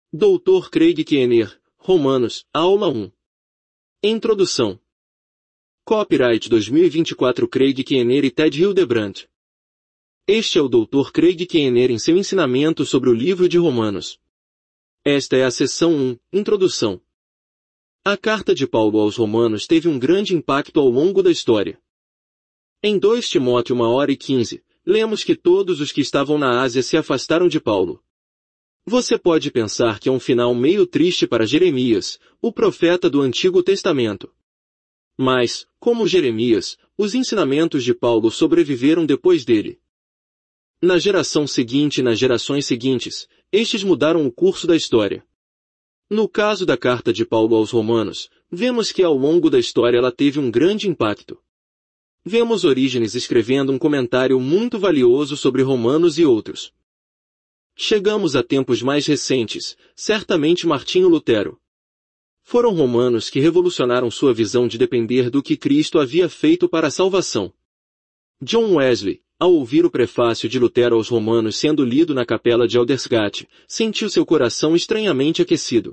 Dr. Craig Keener, Romanos, Aula 1. Introdução. Copyright 2024 Craig Keener e Ted Hildebrandt. Este é o Dr. Craig Keener em seu ensinamento sobre o livro de Romanos. Esta é a seção 1, Introdução. A carta de Paulo aos Romanos teve um grande impacto ao longo da história. Em 2 Timóteo 1:15, lemos que todos os que estavam na Ásia se afastaram de Paulo. Você pode pensar que é um final meio triste para Jeremias, o profeta do Antigo Testamento. Mas, como Jeremias, os ensinamentos de Paulo sobreviveram depois dele. Na geração seguinte e nas gerações seguintes, estes mudaram o curso da história. No caso da carta de Paulo aos Romanos, vemos que ao longo da história ela teve um grande impacto. Vemos Orígenes escrevendo um comentário muito valioso sobre Romanos e outros. Chegamos a tempos mais recentes, certamente Martinho Lutero. Foram romanos que revolucionaram sua visão de depender do que Cristo havia feito para a salvação. John Wesley, ao ouvir o prefácio de Lutero aos Romanos sendo lido na capela de Aldersgate, sentiu seu coração estranhamente aquecido.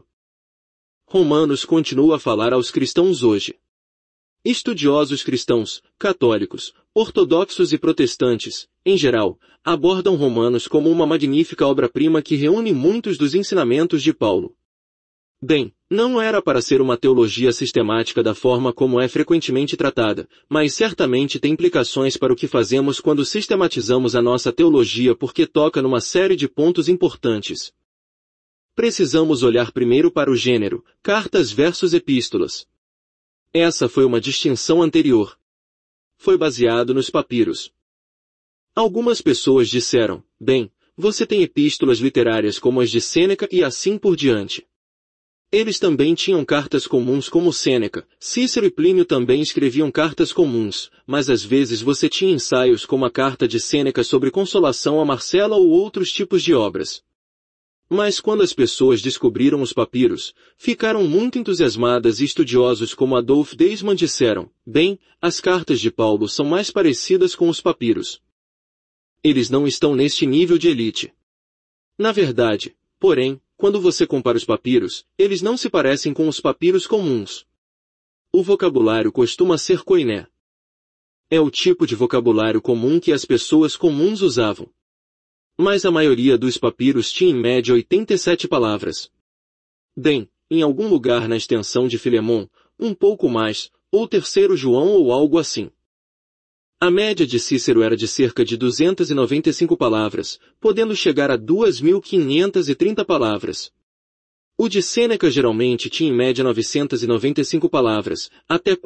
Romanos continua a falar aos cristãos hoje. Estudiosos cristãos, católicos, ortodoxos e protestantes, em geral, abordam Romanos como uma magnífica obra-prima que reúne muitos dos ensinamentos de Paulo. Bem, não era para ser uma teologia sistemática da forma como é frequentemente tratada, mas certamente tem implicações para o que fazemos quando sistematizamos a nossa teologia porque toca numa série de pontos importantes. Precisamos olhar primeiro para o gênero, cartas versus epístolas. Essa foi uma distinção anterior. Foi baseado nos papiros. Algumas pessoas disseram, bem, você tem epístolas literárias como as de Sêneca e assim por diante. Eles também tinham cartas comuns como Sêneca, Cícero e Plínio também escreviam cartas comuns, mas às vezes você tinha ensaios como a carta de Sêneca sobre consolação a Marcela ou outros tipos de obras. Mas quando as pessoas descobriram os papiros, ficaram muito entusiasmadas e estudiosos como Adolf Deisman disseram, bem, as cartas de Paulo são mais parecidas com os papiros. Eles não estão neste nível de elite. Na verdade, porém, quando você compara os papiros, eles não se parecem com os papiros comuns. O vocabulário costuma ser koiné. É o tipo de vocabulário comum que as pessoas comuns usavam. Mas a maioria dos papiros tinha em média 87 palavras. Bem, em algum lugar na extensão de Filemon, um pouco mais, ou 3º João ou algo assim. A média de Cícero era de cerca de 295 palavras, podendo chegar a 2.530 palavras. O de Sêneca geralmente tinha em média 995 palavras, até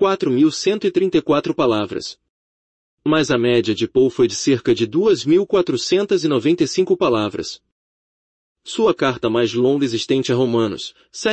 4.134 palavras. Mas a média de Paul foi de cerca de 2.495 palavras. Sua carta mais longa existente a Romanos,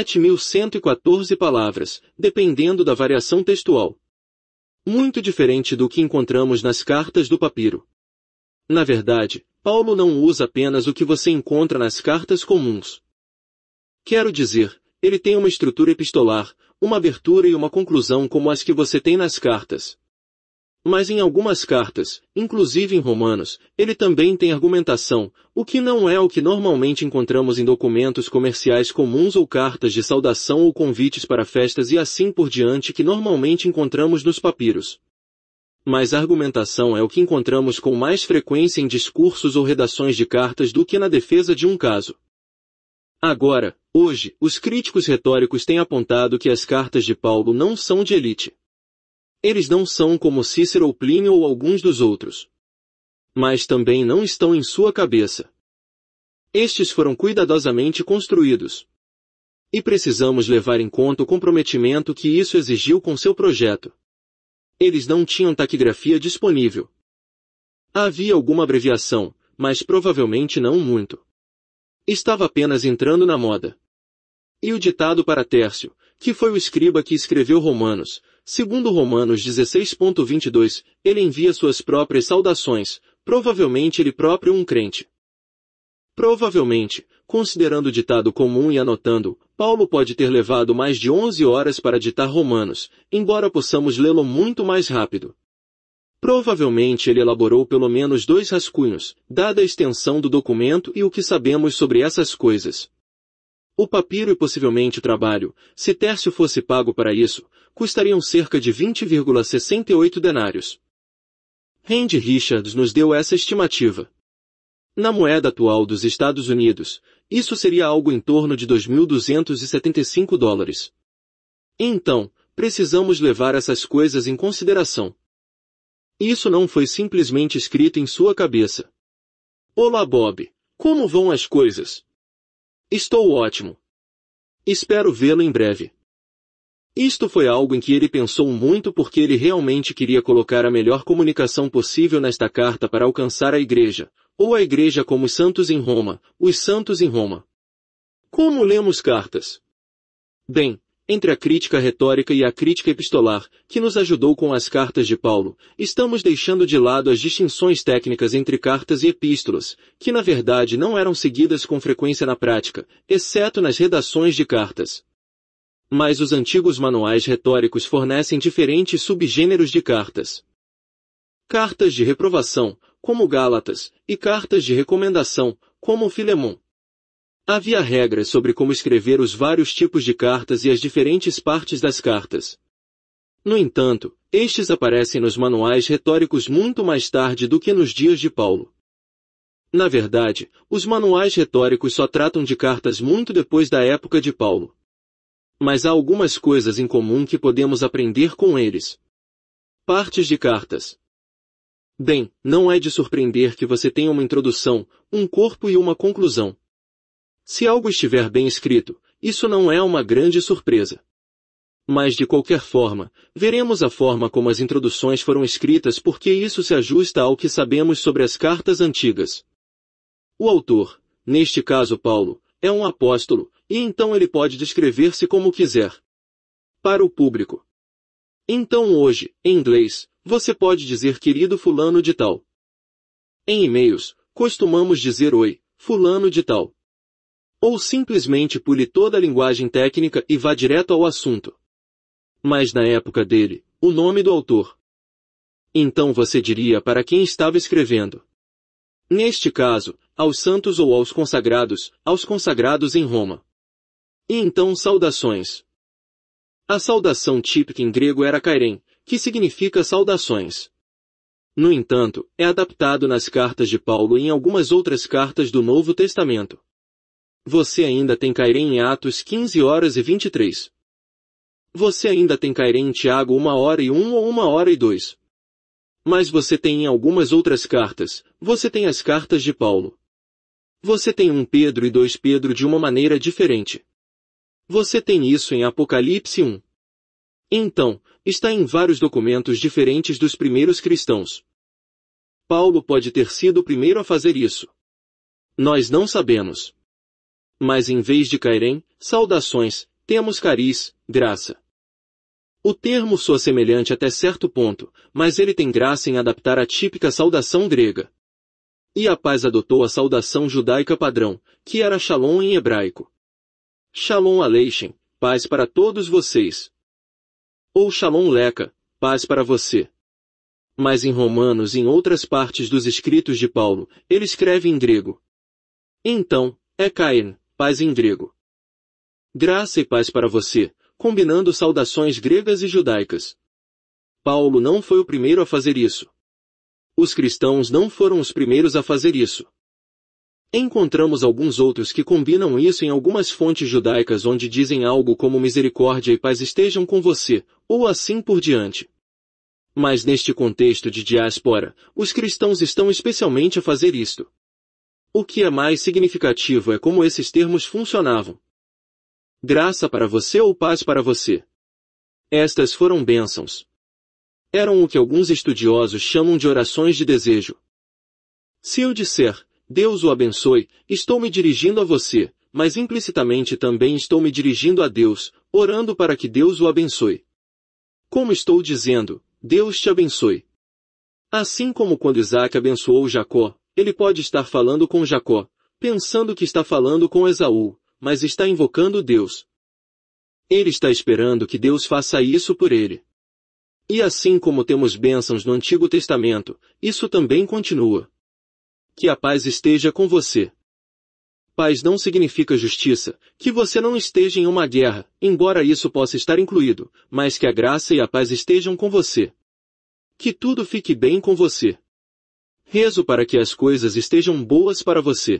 7.114 palavras, dependendo da variação textual. Muito diferente do que encontramos nas cartas do papiro. Na verdade, Paulo não usa apenas o que você encontra nas cartas comuns. Quero dizer, ele tem uma estrutura epistolar, uma abertura e uma conclusão como as que você tem nas cartas. Mas em algumas cartas, inclusive em Romanos, ele também tem argumentação, o que não é o que normalmente encontramos em documentos comerciais comuns ou cartas de saudação ou convites para festas e assim por diante que normalmente encontramos nos papiros. Mas a argumentação é o que encontramos com mais frequência em discursos ou redações de cartas do que na defesa de um caso. Agora, hoje, os críticos retóricos têm apontado que as cartas de Paulo não são de elite. Eles não são como Cícero ou Plínio ou alguns dos outros. Mas também não estão em sua cabeça. Estes foram cuidadosamente construídos. E precisamos levar em conta o comprometimento que isso exigiu com seu projeto. Eles não tinham taquigrafia disponível. Havia alguma abreviação, mas provavelmente não muito. Estava apenas entrando na moda. E o ditado para Tércio, que foi o escriba que escreveu Romanos, segundo Romanos 16.22, ele envia suas próprias saudações, provavelmente ele próprio um crente. Provavelmente, considerando o ditado comum e anotando, Paulo pode ter levado mais de 11 horas para ditar Romanos, embora possamos lê-lo muito mais rápido. Provavelmente ele elaborou pelo menos 2 rascunhos, dada a extensão do documento e o que sabemos sobre essas coisas. O papiro e possivelmente o trabalho, se Tércio fosse pago para isso, custariam cerca de 20,68 denários. Randy Richards nos deu essa estimativa. Na moeda atual dos Estados Unidos, isso seria algo em torno de 2.275 dólares. Então, precisamos levar essas coisas em consideração. Isso não foi simplesmente escrito em sua cabeça. Olá Bob, como vão as coisas? Estou ótimo. Espero vê-lo em breve. Isto foi algo em que ele pensou muito porque ele realmente queria colocar a melhor comunicação possível nesta carta para alcançar a igreja, ou a igreja como os santos em Roma, os santos em Roma. Como lemos cartas? Bem, entre a crítica retórica e a crítica epistolar, que nos ajudou com as cartas de Paulo, estamos deixando de lado as distinções técnicas entre cartas e epístolas, que na verdade não eram seguidas com frequência na prática, exceto nas redações de cartas. Mas os antigos manuais retóricos fornecem diferentes subgêneros de cartas. Cartas de reprovação, como Gálatas, e cartas de recomendação, como Filemon. Havia regras sobre como escrever os vários tipos de cartas e as diferentes partes das cartas. No entanto, estes aparecem nos manuais retóricos muito mais tarde do que nos dias de Paulo. Na verdade, os manuais retóricos só tratam de cartas muito depois da época de Paulo. Mas há algumas coisas em comum que podemos aprender com eles. Partes de cartas. Bem, não é de surpreender que você tenha uma introdução, um corpo e uma conclusão. Se algo estiver bem escrito, isso não é uma grande surpresa. Mas de qualquer forma, veremos a forma como as introduções foram escritas porque isso se ajusta ao que sabemos sobre as cartas antigas. O autor, neste caso Paulo, é um apóstolo, e então ele pode descrever-se como quiser. Para o público. Então hoje, em inglês, você pode dizer querido fulano de tal. Em e-mails, costumamos dizer oi, fulano de tal. Ou simplesmente pule toda a linguagem técnica e vá direto ao assunto. Mas na época dele, o nome do autor. Então você diria para quem estava escrevendo. Neste caso, aos santos ou aos consagrados em Roma. E então saudações. A saudação típica em grego era kairén, que significa saudações. No entanto, é adaptado nas cartas de Paulo e em algumas outras cartas do Novo Testamento. Você ainda tem kairén em Atos 15h23. Você ainda tem kairén em Tiago 1h01 ou 1h02. Mas você tem em algumas outras cartas, você tem as cartas de Paulo. Você tem 1 Pedro e 2 Pedro de uma maneira diferente. Você tem isso em Apocalipse 1. Então, está em vários documentos diferentes dos primeiros cristãos. Paulo pode ter sido o primeiro a fazer isso. Nós não sabemos. Mas em vez de kairén, saudações, temos caris, graça. O termo soa semelhante até certo ponto, mas ele tem graça em adaptar a típica saudação grega. E a paz adotou a saudação judaica padrão, que era shalom em hebraico. Shalom aleichem, paz para todos vocês. Ou shalom leca, paz para você. Mas em Romanos e em outras partes dos escritos de Paulo, ele escreve em grego. Então, é kain, paz em grego. Graça e paz para você, combinando saudações gregas e judaicas. Paulo não foi o primeiro a fazer isso. Os cristãos não foram os primeiros a fazer isso. Encontramos alguns outros que combinam isso em algumas fontes judaicas onde dizem algo como misericórdia e paz estejam com você, ou assim por diante. Mas neste contexto de diáspora, os cristãos estão especialmente a fazer isto. O que é mais significativo é como esses termos funcionavam. Graça para você ou paz para você. Estas foram bênçãos. Eram o que alguns estudiosos chamam de orações de desejo. Se eu disser, Deus o abençoe, estou me dirigindo a você, mas implicitamente também estou me dirigindo a Deus, orando para que Deus o abençoe. Como estou dizendo, Deus te abençoe. Assim como quando Isaac abençoou Jacó, ele pode estar falando com Jacó, pensando que está falando com Esaú, mas está invocando Deus. Ele está esperando que Deus faça isso por ele. E assim como temos bênçãos no Antigo Testamento, isso também continua. Que a paz esteja com você. paz não significa justiça, que você não esteja em uma guerra, embora isso possa estar incluído, mas que a graça e a paz estejam com você. Que tudo fique bem com você. Rezo para que as coisas estejam boas para você.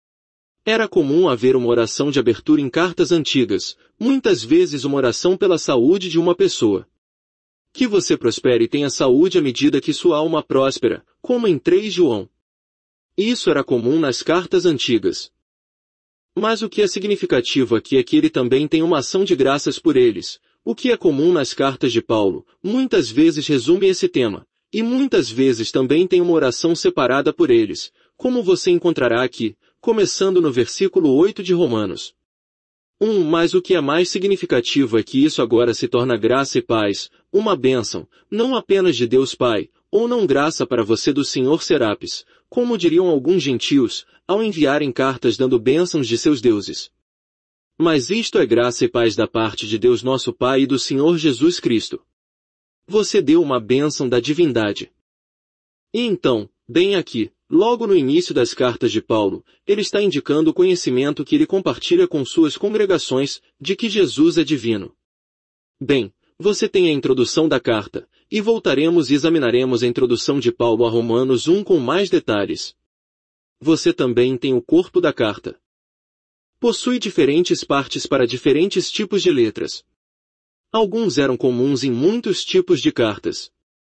Era comum haver uma oração de abertura em cartas antigas, muitas vezes uma oração pela saúde de uma pessoa. Que você prospere e tenha saúde à medida que sua alma próspera, como em 3 João. Isso era comum nas cartas antigas. Mas o que é significativo aqui é que ele também tem uma ação de graças por eles. O que é comum nas cartas de Paulo, muitas vezes resume esse tema, e muitas vezes também tem uma oração separada por eles, como você encontrará aqui, começando no versículo 8 de Romanos. Mas o que é mais significativo é que isso agora se torna graça e paz, uma bênção, não apenas de Deus Pai, ou não graça para você do Senhor Serapis, como diriam alguns gentios, ao enviarem cartas dando bênçãos de seus deuses. Mas isto é graça e paz da parte de Deus nosso Pai e do Senhor Jesus Cristo. Você deu uma bênção da divindade. E então, bem aqui, logo no início das cartas de Paulo, ele está indicando o conhecimento que ele compartilha com suas congregações, de que Jesus é divino. Bem, você tem a introdução da carta, e voltaremos e examinaremos a introdução de Paulo a Romanos 1 com mais detalhes. Você também tem o corpo da carta. Possui diferentes partes para diferentes tipos de letras. Alguns eram comuns em muitos tipos de cartas.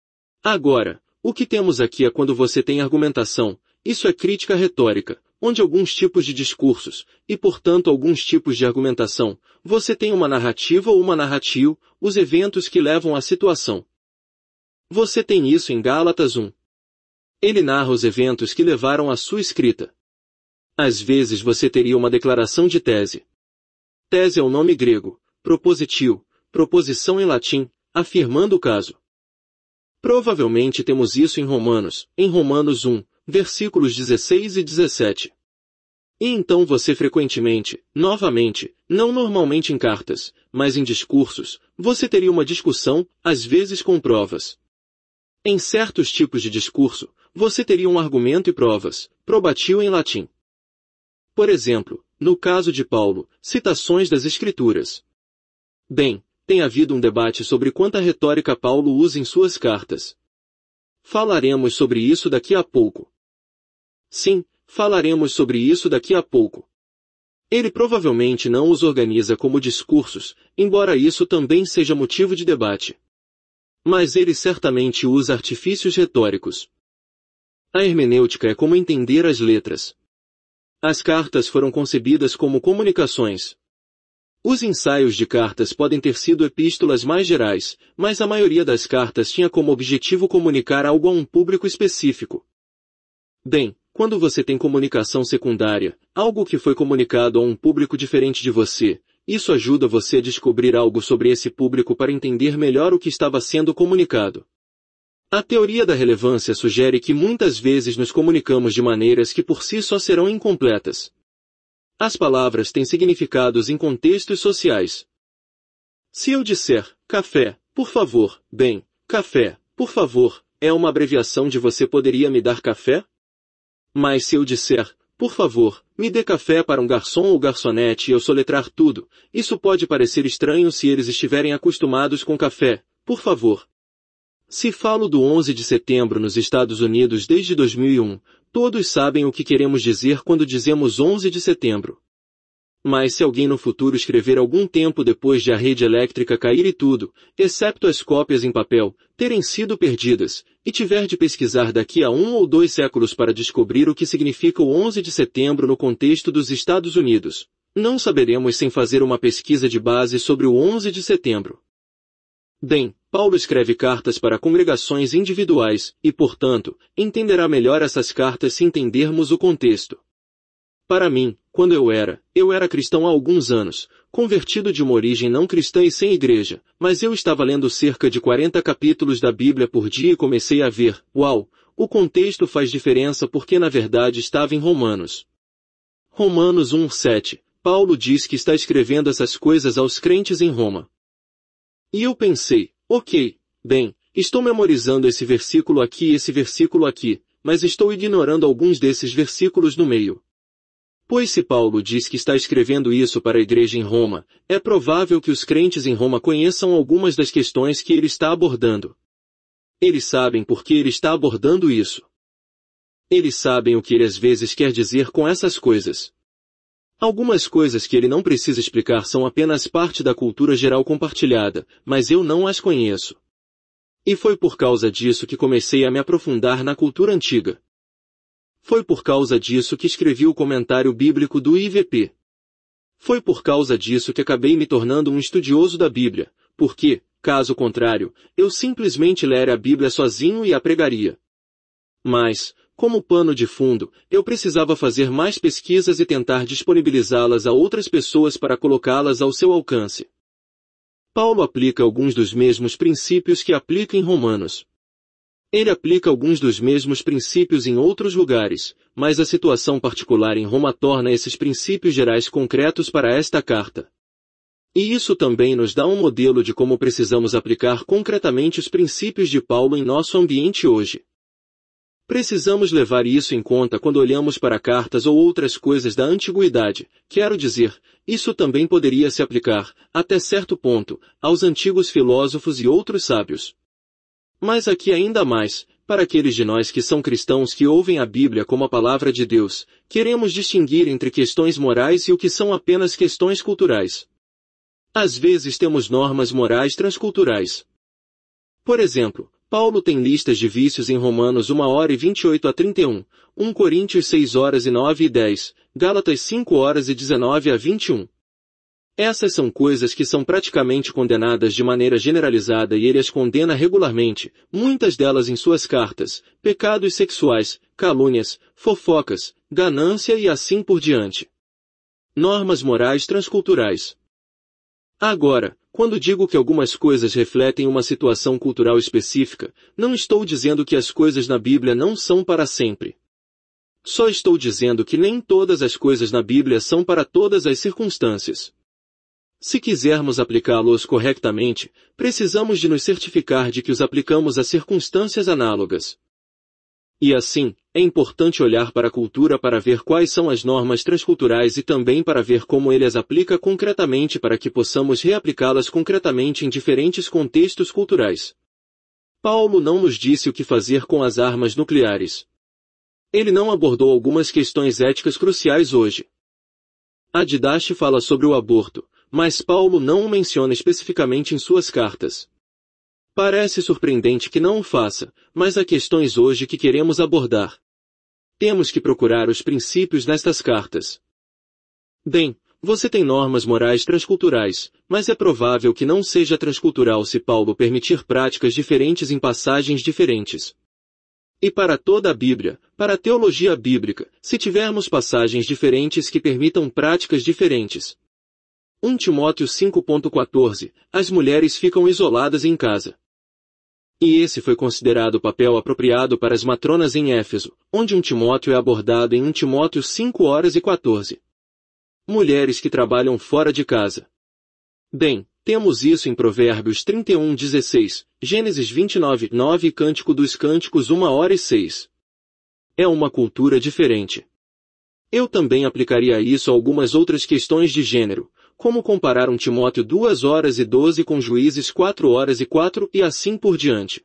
Agora, o que temos aqui é quando você tem argumentação, isso é crítica retórica, onde alguns tipos de discursos, e portanto alguns tipos de argumentação, você tem uma narrativa ou uma narratio, os eventos que levam à situação. Você tem isso em Gálatas 1. Ele narra os eventos que levaram à sua escrita. Às vezes você teria uma declaração de tese. Tese é o nome grego, propositio, proposição em latim, afirmando o caso. Provavelmente temos isso em Romanos 1, versículos 16 e 17. E então você frequentemente, novamente, não normalmente em cartas, mas em discursos, você teria uma discussão, às vezes com provas. Em certos tipos de discurso, você teria um argumento e provas, probatio em latim. Por exemplo, no caso de Paulo, citações das Escrituras. Bem, tem havido um debate sobre quanta retórica Paulo usa em suas cartas. Falaremos sobre isso daqui a pouco. Sim, falaremos sobre isso daqui a pouco. Ele provavelmente não os organiza como discursos, embora isso também seja motivo de debate. Mas ele certamente usa artifícios retóricos. A hermenêutica é como entender as letras. As cartas foram concebidas como comunicações. Os ensaios de cartas podem ter sido epístolas mais gerais, mas a maioria das cartas tinha como objetivo comunicar algo a um público específico. Bem, quando você tem comunicação secundária, algo que foi comunicado a um público diferente de você, isso ajuda você a descobrir algo sobre esse público para entender melhor o que estava sendo comunicado. A teoria da relevância sugere que muitas vezes nos comunicamos de maneiras que por si só serão incompletas. As palavras têm significados em contextos sociais. Se eu disser, café, por favor, bem, café, por favor, é uma abreviação de você poderia me dar café? Mas se eu disser, por favor, me dê café para um garçom ou garçonete e eu soletrar tudo, isso pode parecer estranho se eles estiverem acostumados com café, por favor. Se falo do 11 de setembro nos Estados Unidos desde 2001, todos sabem o que queremos dizer quando dizemos 11 de setembro. Mas se alguém no futuro escrever algum tempo depois de a rede elétrica cair e tudo, excepto as cópias em papel, terem sido perdidas, e tiver de pesquisar daqui a 1 ou 2 séculos para descobrir o que significa o 11 de setembro no contexto dos Estados Unidos, não saberemos sem fazer uma pesquisa de base sobre o 11 de setembro. Bem, Paulo escreve cartas para congregações individuais, e portanto, entenderá melhor essas cartas se entendermos o contexto. Para mim, quando eu era cristão há alguns anos, convertido de uma origem não cristã e sem igreja, mas eu estava lendo cerca de 40 capítulos da Bíblia por dia e comecei a ver, uau, o contexto faz diferença porque na verdade estava em Romanos. Romanos 1:7, Paulo diz que está escrevendo essas coisas aos crentes em Roma. E eu pensei, ok, bem, estou memorizando esse versículo aqui e esse versículo aqui, mas estou ignorando alguns desses versículos no meio. Pois se Paulo diz que está escrevendo isso para a igreja em Roma, é provável que os crentes em Roma conheçam algumas das questões que ele está abordando. Eles sabem por que ele está abordando isso. Eles sabem o que ele às vezes quer dizer com essas coisas. Algumas coisas que ele não precisa explicar são apenas parte da cultura geral compartilhada, mas eu não as conheço. E foi por causa disso que comecei a me aprofundar na cultura antiga. Foi por causa disso que escrevi o comentário bíblico do IVP. Foi por causa disso que acabei me tornando um estudioso da Bíblia, porque, caso contrário, eu simplesmente lera a Bíblia sozinho e a pregaria. Mas, como pano de fundo, eu precisava fazer mais pesquisas e tentar disponibilizá-las a outras pessoas para colocá-las ao seu alcance. Paulo aplica alguns dos mesmos princípios que aplica em Romanos. Ele aplica alguns dos mesmos princípios em outros lugares, mas a situação particular em Roma torna esses princípios gerais concretos para esta carta. E isso também nos dá um modelo de como precisamos aplicar concretamente os princípios de Paulo em nosso ambiente hoje. Precisamos levar isso em conta quando olhamos para cartas ou outras coisas da antiguidade, quero dizer, isso também poderia se aplicar, até certo ponto, aos antigos filósofos e outros sábios. Mas aqui ainda mais, para aqueles de nós que são cristãos que ouvem a Bíblia como a palavra de Deus, queremos distinguir entre questões morais e o que são apenas questões culturais. Às vezes temos normas morais transculturais. Por exemplo, Paulo tem listas de vícios em Romanos 1:28-31, 1 Coríntios 6:9-10, Gálatas 5:19-21. Essas são coisas que são praticamente condenadas de maneira generalizada e ele as condena regularmente, muitas delas em suas cartas, pecados sexuais, calúnias, fofocas, ganância e assim por diante. Normas morais transculturais. Agora, quando digo que algumas coisas refletem uma situação cultural específica, não estou dizendo que as coisas na Bíblia não são para sempre. Só estou dizendo que nem todas as coisas na Bíblia são para todas as circunstâncias. Se quisermos aplicá-los corretamente, precisamos de nos certificar de que os aplicamos a circunstâncias análogas. E assim, é importante olhar para a cultura para ver quais são as normas transculturais e também para ver como ele as aplica concretamente para que possamos reaplicá-las concretamente em diferentes contextos culturais. Paulo não nos disse o que fazer com as armas nucleares. Ele não abordou algumas questões éticas cruciais hoje. A Didache fala sobre o aborto, mas Paulo não o menciona especificamente em suas cartas. Parece surpreendente que não o faça, mas há questões hoje que queremos abordar. Temos que procurar os princípios nestas cartas. Bem, você tem normas morais transculturais, mas é provável que não seja transcultural se Paulo permitir práticas diferentes em passagens diferentes. E para toda a Bíblia, para a teologia bíblica, se tivermos passagens diferentes que permitam práticas diferentes. 1 Timóteo 5:14, as mulheres ficam isoladas em casa. E esse foi considerado o papel apropriado para as matronas em Éfeso, onde 1 Timóteo é abordado em 1 Timóteo 5:14. Mulheres que trabalham fora de casa. Bem, temos isso em Provérbios 31:16, Gênesis 29:9 e Cântico dos Cânticos 1:6. É uma cultura diferente. Eu também aplicaria isso a algumas outras questões de gênero, como comparar 1 Timóteo 2:12 com Juízes 4:4 e assim por diante.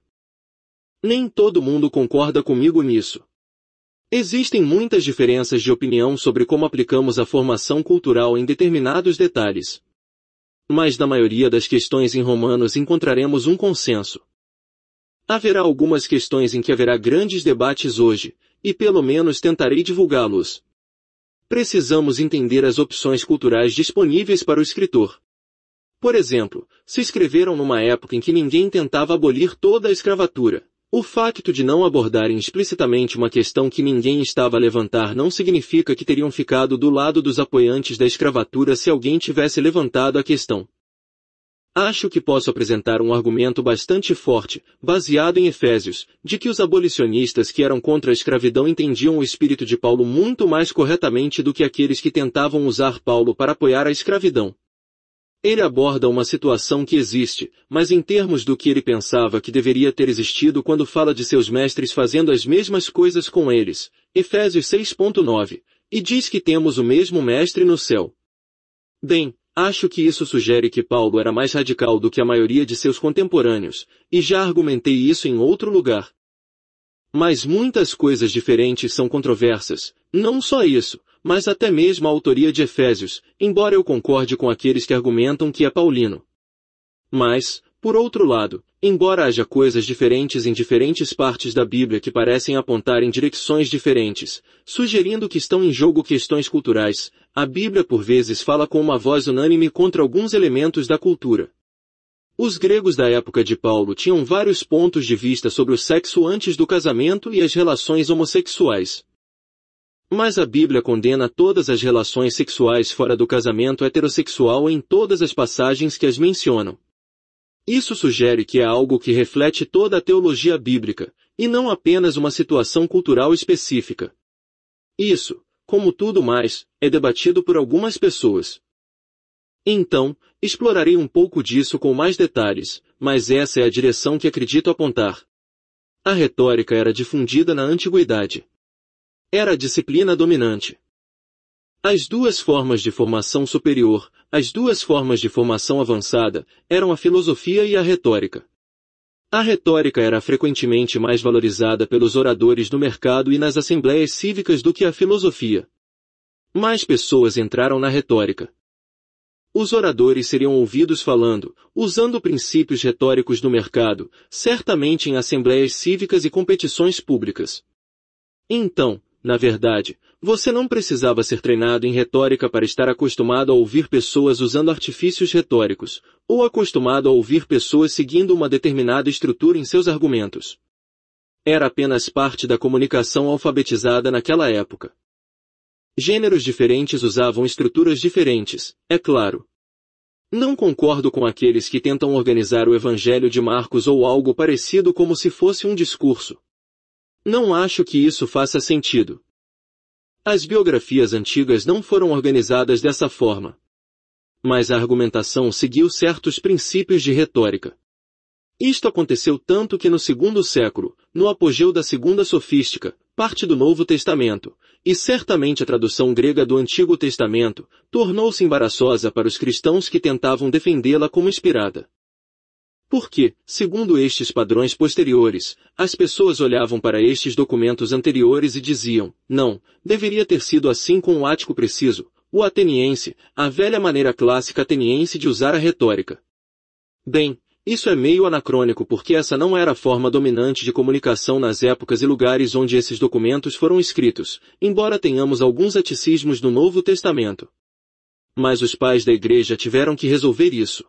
Nem todo mundo concorda comigo nisso. Existem muitas diferenças de opinião sobre como aplicamos a formação cultural em determinados detalhes. Mas na maioria das questões em Romanos encontraremos um consenso. Haverá algumas questões em que haverá grandes debates hoje, e pelo menos tentarei divulgá-los. Precisamos entender as opções culturais disponíveis para o escritor. Por exemplo, se escreveram numa época em que ninguém tentava abolir toda a escravatura, o facto de não abordarem explicitamente uma questão que ninguém estava a levantar não significa que teriam ficado do lado dos apoiantes da escravatura se alguém tivesse levantado a questão. Acho que posso apresentar um argumento bastante forte, baseado em Efésios, de que os abolicionistas que eram contra a escravidão entendiam o espírito de Paulo muito mais corretamente do que aqueles que tentavam usar Paulo para apoiar a escravidão. Ele aborda uma situação que existe, mas em termos do que ele pensava que deveria ter existido quando fala de seus mestres fazendo as mesmas coisas com eles, Efésios 6:9, e diz que temos o mesmo mestre no céu. Bem, acho que isso sugere que Paulo era mais radical do que a maioria de seus contemporâneos, e já argumentei isso em outro lugar. Mas muitas coisas diferentes são controversas, não só isso, mas até mesmo a autoria de Efésios, embora eu concorde com aqueles que argumentam que é paulino. Mas, por outro lado, embora haja coisas diferentes em diferentes partes da Bíblia que parecem apontar em direções diferentes, sugerindo que estão em jogo questões culturais, a Bíblia por vezes fala com uma voz unânime contra alguns elementos da cultura. Os gregos da época de Paulo tinham vários pontos de vista sobre o sexo antes do casamento e as relações homossexuais. Mas a Bíblia condena todas as relações sexuais fora do casamento heterossexual em todas as passagens que as mencionam. Isso sugere que é algo que reflete toda a teologia bíblica, e não apenas uma situação cultural específica. Isso, como tudo mais, é debatido por algumas pessoas. Então, explorarei um pouco disso com mais detalhes, mas essa é a direção que acredito apontar. A retórica era difundida na antiguidade. Era a disciplina dominante. As duas formas de formação superior, as duas formas de formação avançada, eram a filosofia e a retórica. A retórica era frequentemente mais valorizada pelos oradores no mercado e nas assembleias cívicas do que a filosofia. Mais pessoas entraram na retórica. Os oradores seriam ouvidos falando, usando princípios retóricos no mercado, certamente em assembleias cívicas e competições públicas. Então, na verdade, você não precisava ser treinado em retórica para estar acostumado a ouvir pessoas usando artifícios retóricos, ou acostumado a ouvir pessoas seguindo uma determinada estrutura em seus argumentos. Era apenas parte da comunicação alfabetizada naquela época. Gêneros diferentes usavam estruturas diferentes, é claro. Não concordo com aqueles que tentam organizar o Evangelho de Marcos ou algo parecido como se fosse um discurso. Não acho que isso faça sentido. As biografias antigas não foram organizadas dessa forma. Mas a argumentação seguiu certos princípios de retórica. Isto aconteceu tanto que no segundo século, no apogeu da segunda sofística, parte do Novo Testamento, e certamente a tradução grega do Antigo Testamento, tornou-se embaraçosa para os cristãos que tentavam defendê-la como inspirada. Porque, segundo estes padrões posteriores, as pessoas olhavam para estes documentos anteriores e diziam, não, deveria ter sido assim com o ático preciso, o ateniense, a velha maneira clássica ateniense de usar a retórica. Bem, isso é meio anacrônico porque essa não era a forma dominante de comunicação nas épocas e lugares onde esses documentos foram escritos, embora tenhamos alguns aticismos no Novo Testamento. Mas os pais da igreja tiveram que resolver isso.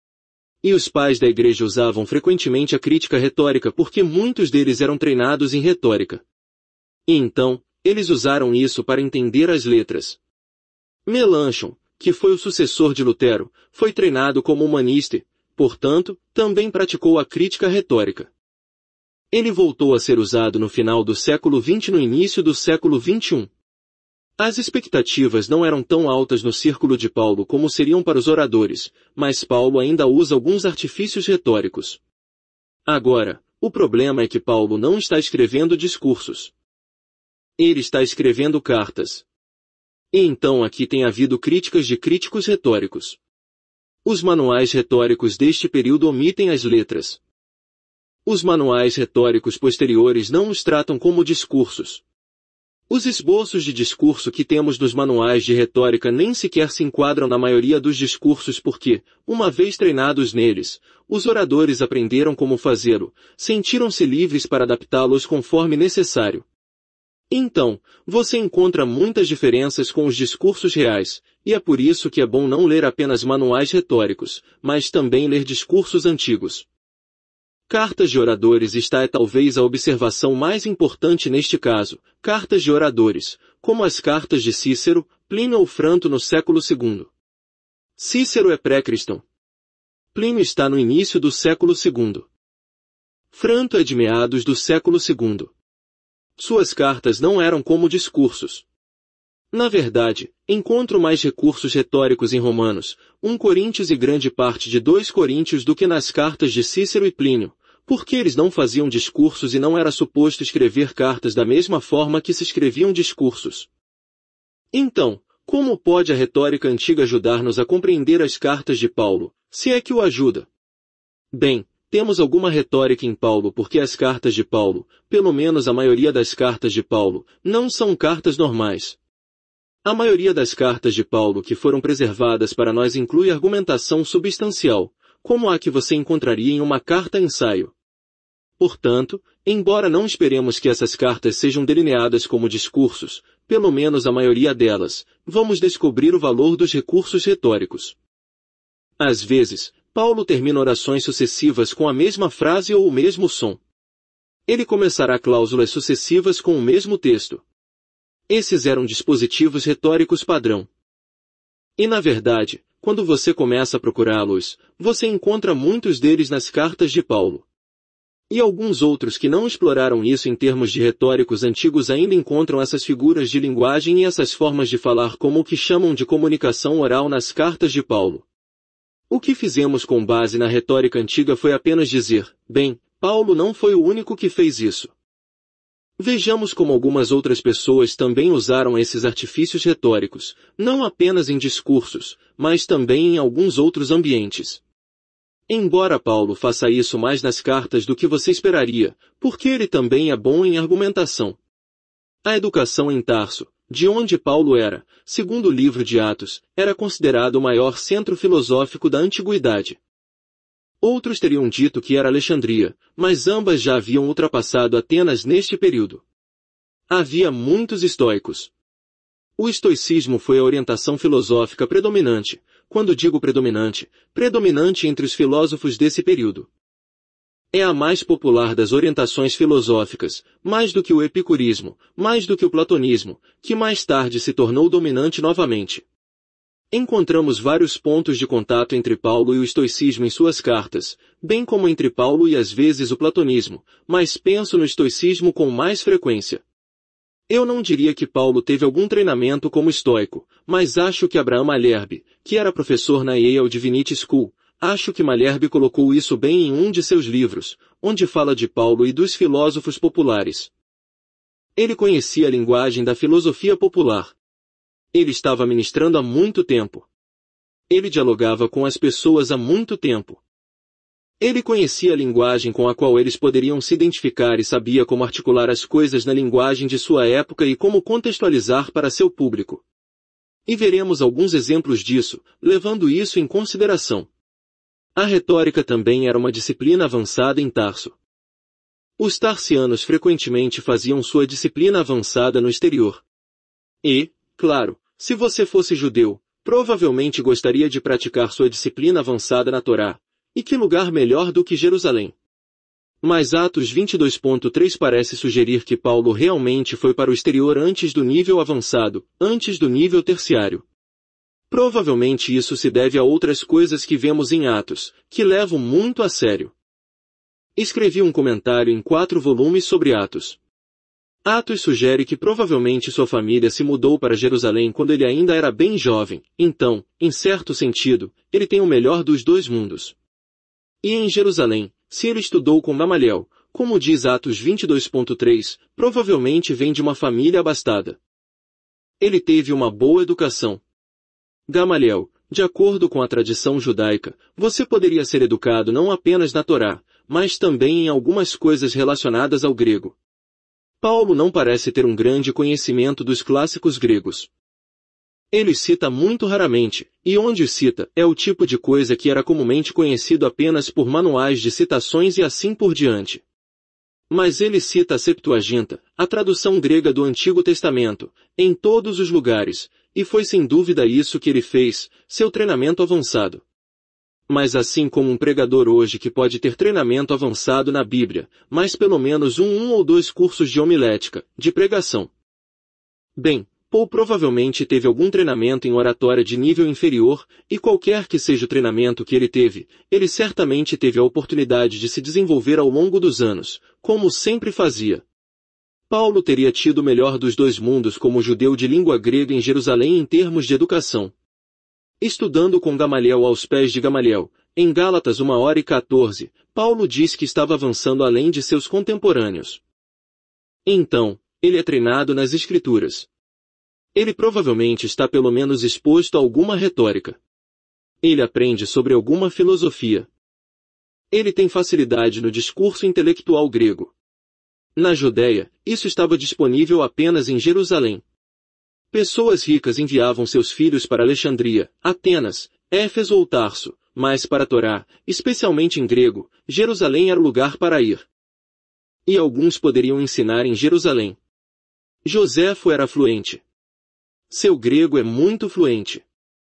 E os pais da igreja usavam frequentemente a crítica retórica porque muitos deles eram treinados em retórica. E então, eles usaram isso para entender as letras. Melanchthon, que foi o sucessor de Lutero, foi treinado como humanista, portanto, também praticou a crítica retórica. Ele voltou a ser usado no final do século XX e no início do século XXI. As expectativas não eram tão altas no círculo de Paulo como seriam para os oradores, mas Paulo ainda usa alguns artifícios retóricos. Agora, o problema é que Paulo não está escrevendo discursos. Ele está escrevendo cartas. E então aqui tem havido críticas de críticos retóricos. Os manuais retóricos deste período omitem as letras. Os manuais retóricos posteriores não os tratam como discursos. Os esboços de discurso que temos nos manuais de retórica nem sequer se enquadram na maioria dos discursos porque, uma vez treinados neles, os oradores aprenderam como fazê-lo, sentiram-se livres para adaptá-los conforme necessário. Então, você encontra muitas diferenças com os discursos reais, e é por isso que é bom não ler apenas manuais retóricos, mas também ler discursos antigos. Cartas de oradores está talvez a observação mais importante neste caso, cartas de oradores, como as cartas de Cícero, Plínio ou Franto no século II. Cícero é pré-cristão. Plínio está no início do século II. Franto é de meados do século II. Suas cartas não eram como discursos. Na verdade, encontro mais recursos retóricos em Romanos, 1 Coríntios e grande parte de 2 Coríntios do que nas cartas de Cícero e Plínio, porque eles não faziam discursos e não era suposto escrever cartas da mesma forma que se escreviam discursos. Então, como pode a retórica antiga ajudar-nos a compreender as cartas de Paulo, se é que o ajuda? Bem, temos alguma retórica em Paulo porque as cartas de Paulo, pelo menos a maioria das cartas de Paulo, não são cartas normais. A maioria das cartas de Paulo que foram preservadas para nós inclui argumentação substancial, como a que você encontraria em uma carta-ensaio. Portanto, embora não esperemos que essas cartas sejam delineadas como discursos, pelo menos a maioria delas, vamos descobrir o valor dos recursos retóricos. Às vezes, Paulo termina orações sucessivas com a mesma frase ou o mesmo som. Ele começará cláusulas sucessivas com o mesmo texto. Esses eram dispositivos retóricos padrão. E na verdade, quando você começa a procurá-los, você encontra muitos deles nas cartas de Paulo. E alguns outros que não exploraram isso em termos de retóricos antigos ainda encontram essas figuras de linguagem e essas formas de falar como o que chamam de comunicação oral nas cartas de Paulo. O que fizemos com base na retórica antiga foi apenas dizer, bem, Paulo não foi o único que fez isso. Vejamos como algumas outras pessoas também usaram esses artifícios retóricos, não apenas em discursos, mas também em alguns outros ambientes. Embora Paulo faça isso mais nas cartas do que você esperaria, porque ele também é bom em argumentação. A educação em Tarso, de onde Paulo era, segundo o livro de Atos, era considerado o maior centro filosófico da antiguidade. Outros teriam dito que era Alexandria, mas ambas já haviam ultrapassado Atenas neste período. Havia muitos estoicos. O estoicismo foi a orientação filosófica predominante, quando digo predominante, predominante entre os filósofos desse período. É a mais popular das orientações filosóficas, mais do que o epicurismo, mais do que o platonismo, que mais tarde se tornou dominante novamente. Encontramos vários pontos de contato entre Paulo e o estoicismo em suas cartas, bem como entre Paulo e às vezes o platonismo, mas penso no estoicismo com mais frequência. Eu não diria que Paulo teve algum treinamento como estoico, mas acho que Abraham Malherbe, que era professor na Yale Divinity School, acho que Malherbe colocou isso bem em um de seus livros, onde fala de Paulo e dos filósofos populares. Ele conhecia a linguagem da filosofia popular. Ele estava ministrando há muito tempo. Ele dialogava com as pessoas há muito tempo. Ele conhecia a linguagem com a qual eles poderiam se identificar e sabia como articular as coisas na linguagem de sua época e como contextualizar para seu público. E veremos alguns exemplos disso, levando isso em consideração. A retórica também era uma disciplina avançada em Tarso. Os tarsianos frequentemente faziam sua disciplina avançada no exterior. E, claro, se você fosse judeu, provavelmente gostaria de praticar sua disciplina avançada na Torá. E que lugar melhor do que Jerusalém? Mas Atos 22.3 parece sugerir que Paulo realmente foi para o exterior antes do nível avançado, antes do nível terciário. Provavelmente isso se deve a outras coisas que vemos em Atos, que levam muito a sério. Escrevi um comentário em 4 volumes sobre Atos. Atos sugere que provavelmente sua família se mudou para Jerusalém quando ele ainda era bem jovem, então, em certo sentido, ele tem o melhor dos dois mundos. E em Jerusalém, se ele estudou com Gamaliel, como diz Atos 22.3, provavelmente vem de uma família abastada. Ele teve uma boa educação. Gamaliel, de acordo com a tradição judaica, você poderia ser educado não apenas na Torá, mas também em algumas coisas relacionadas ao grego. Paulo não parece ter um grande conhecimento dos clássicos gregos. Ele cita muito raramente, e onde cita é o tipo de coisa que era comumente conhecido apenas por manuais de citações e assim por diante. Mas ele cita a Septuaginta, a tradução grega do Antigo Testamento, em todos os lugares, e foi sem dúvida isso que ele fez, seu treinamento avançado. Mas assim como um pregador hoje que pode ter treinamento avançado na Bíblia, mas pelo menos um ou 2 cursos de homilética, de pregação. Bem, Paul provavelmente teve algum treinamento em oratória de nível inferior, e qualquer que seja o treinamento que ele teve, ele certamente teve a oportunidade de se desenvolver ao longo dos anos, como sempre fazia. Paulo teria tido o melhor dos dois mundos como judeu de língua grega em Jerusalém em termos de educação. Estudando com Gamaliel aos pés de Gamaliel, em Gálatas 1h14, Paulo diz que estava avançando além de seus contemporâneos. Então, ele é treinado nas Escrituras. Ele provavelmente está pelo menos exposto a alguma retórica. Ele aprende sobre alguma filosofia. Ele tem facilidade no discurso intelectual grego. Na Judéia, isso estava disponível apenas em Jerusalém. Pessoas ricas enviavam seus filhos para Alexandria, Atenas, Éfeso ou Tarso, mas para a Torá, especialmente em grego, Jerusalém era o lugar para ir. E alguns poderiam ensinar em Jerusalém. Joséfo era fluente. Seu grego é muito fluente.